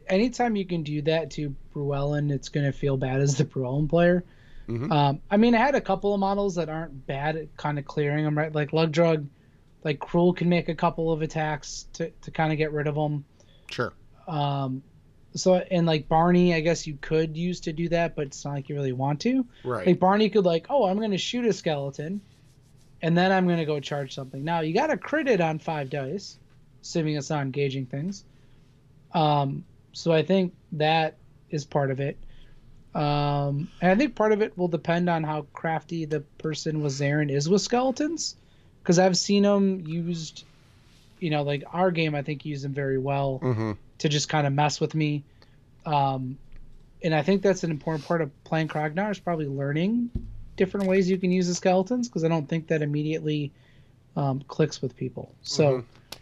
anytime you can do that to Bruellen, it's going to feel bad as the Bruellen player. I mean, I had a couple of models that aren't bad at kind of clearing them, right? Like Lug Drug, like Cruel can make a couple of attacks to kind of get rid of them. Sure. So, and like Barney, I guess you could use to do that, but it's not like you really want to. Right. Like Barney could like, oh, I'm going to shoot a skeleton, and then I'm going to go charge something. Now, you got to crit it on 5 dice, assuming it's not engaging things. So I think that is part of it. And I think part of it will depend on how crafty the person with Zarin is with skeletons. Because I've seen them used, like our game, I think used them very well to just kind of mess with me. And I think that's an important part of playing Krognar is probably learning different ways you can use the skeletons, because I don't think that immediately clicks with people. So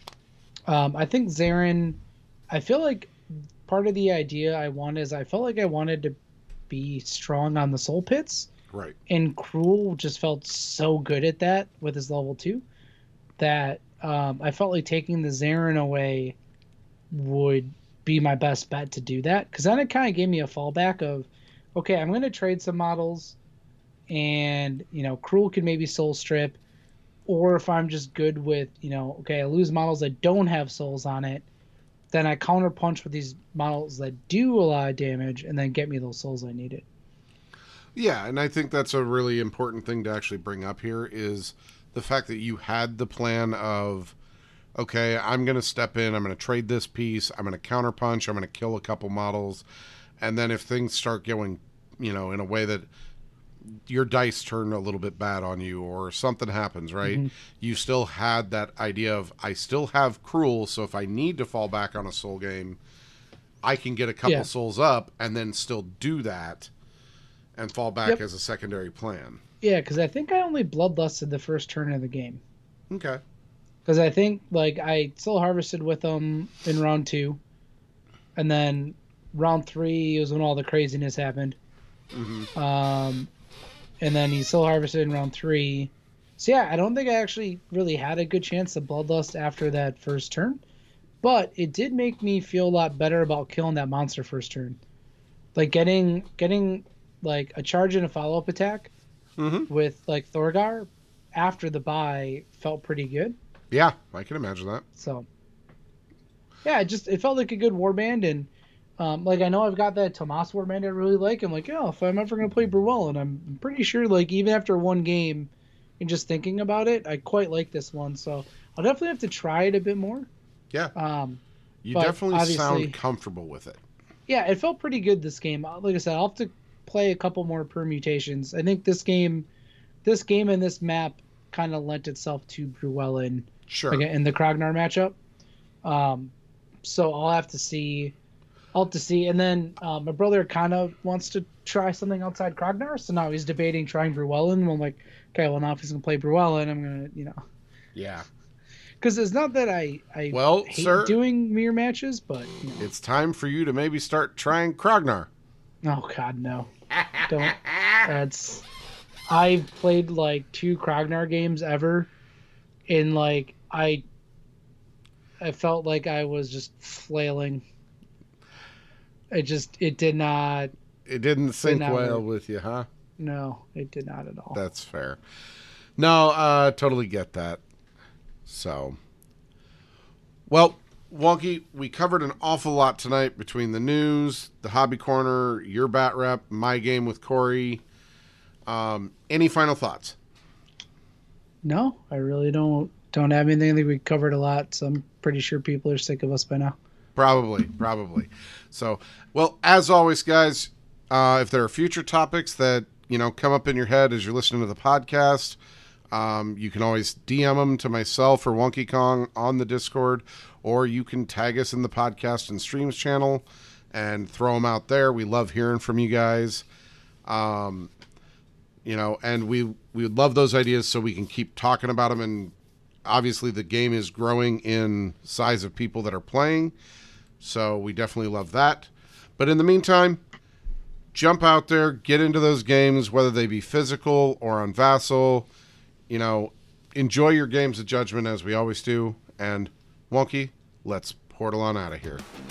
I think Zarin, I feel like part of the idea I want is I felt like I wanted to be strong on the soul pits. Right. And Cruel just felt so good at that with his level 2 that I felt like taking the Zarin away would be my best bet to do that. Because then it kind of gave me a fallback of, okay, I'm going to trade some models and, Cruel could maybe soul strip. Or if I'm just good with, okay, I lose models that don't have souls on it, then I counter punch with these models that do a lot of damage and then get me those souls I needed. Yeah, and I think that's a really important thing to actually bring up here is the fact that you had the plan of, okay, I'm going to step in, I'm going to trade this piece, I'm going to counter punch, I'm going to kill a couple models, and then if things start going, in a way that your dice turn a little bit bad on you or something happens, right? You still had that idea of, I still have Cruel, so if I need to fall back on a soul game, I can get a couple souls up and then still do that and fall back as a secondary plan. Yeah, because I think I only bloodlusted the first turn of the game. Okay. Because I think, I still harvested with them in round 2. And then round 3 was when all the craziness happened. And then he still harvested in round 3. So yeah, I don't think I actually really had a good chance to bloodlust after that first turn. But it did make me feel a lot better about killing that monster first turn. Like getting like a charge and a follow-up attack with like Thorgar after the buy felt pretty good. Yeah, I can imagine that. So yeah, it felt like a good warband. And I know I've got that Tomas warband I really like. I'm like, if I'm ever going to play Bruellen, I'm pretty sure even after one game and just thinking about it, I quite like this one. So I'll definitely have to try it a bit more. Yeah. You definitely sound comfortable with it. Yeah, it felt pretty good this game. Like I said, I'll have to play a couple more permutations. I think this game and this map kind of lent itself to Bruellen. Sure. In the Krognar matchup. So I'll have to see. And then my brother kind of wants to try something outside Krognar, so now he's debating trying Bruellen. And I'm like, okay, well, now if he's going to play Bruellen, I'm going to, Yeah. Because it's not that I hate doing mirror matches, but... It's time for you to maybe start trying Krognar. Oh, God, no. Don't. I've played, 2 Krognar games ever, and, I felt like I was just flailing. It did not... It didn't sync well with you, huh? No, it did not at all. That's fair. No, totally get that. So, well, Wonky, we covered an awful lot tonight between the news, the hobby corner, your bat rep, my game with Corey. Any final thoughts? No, I really don't have anything. I think we covered a lot, so I'm pretty sure people are sick of us by now. Probably. So, well, as always, guys, if there are future topics that, come up in your head as you're listening to the podcast, you can always DM them to myself or Wonky Kong on the Discord, or you can tag us in the podcast and streams channel and throw them out there. We love hearing from you guys. And we would love those ideas so we can keep talking about them. And obviously the game is growing in size of people that are playing. So we definitely love that. But in the meantime, jump out there, get into those games, whether they be physical or on Vassal. Enjoy your games of Judgment as we always do. And Wonky, let's portal on out of here.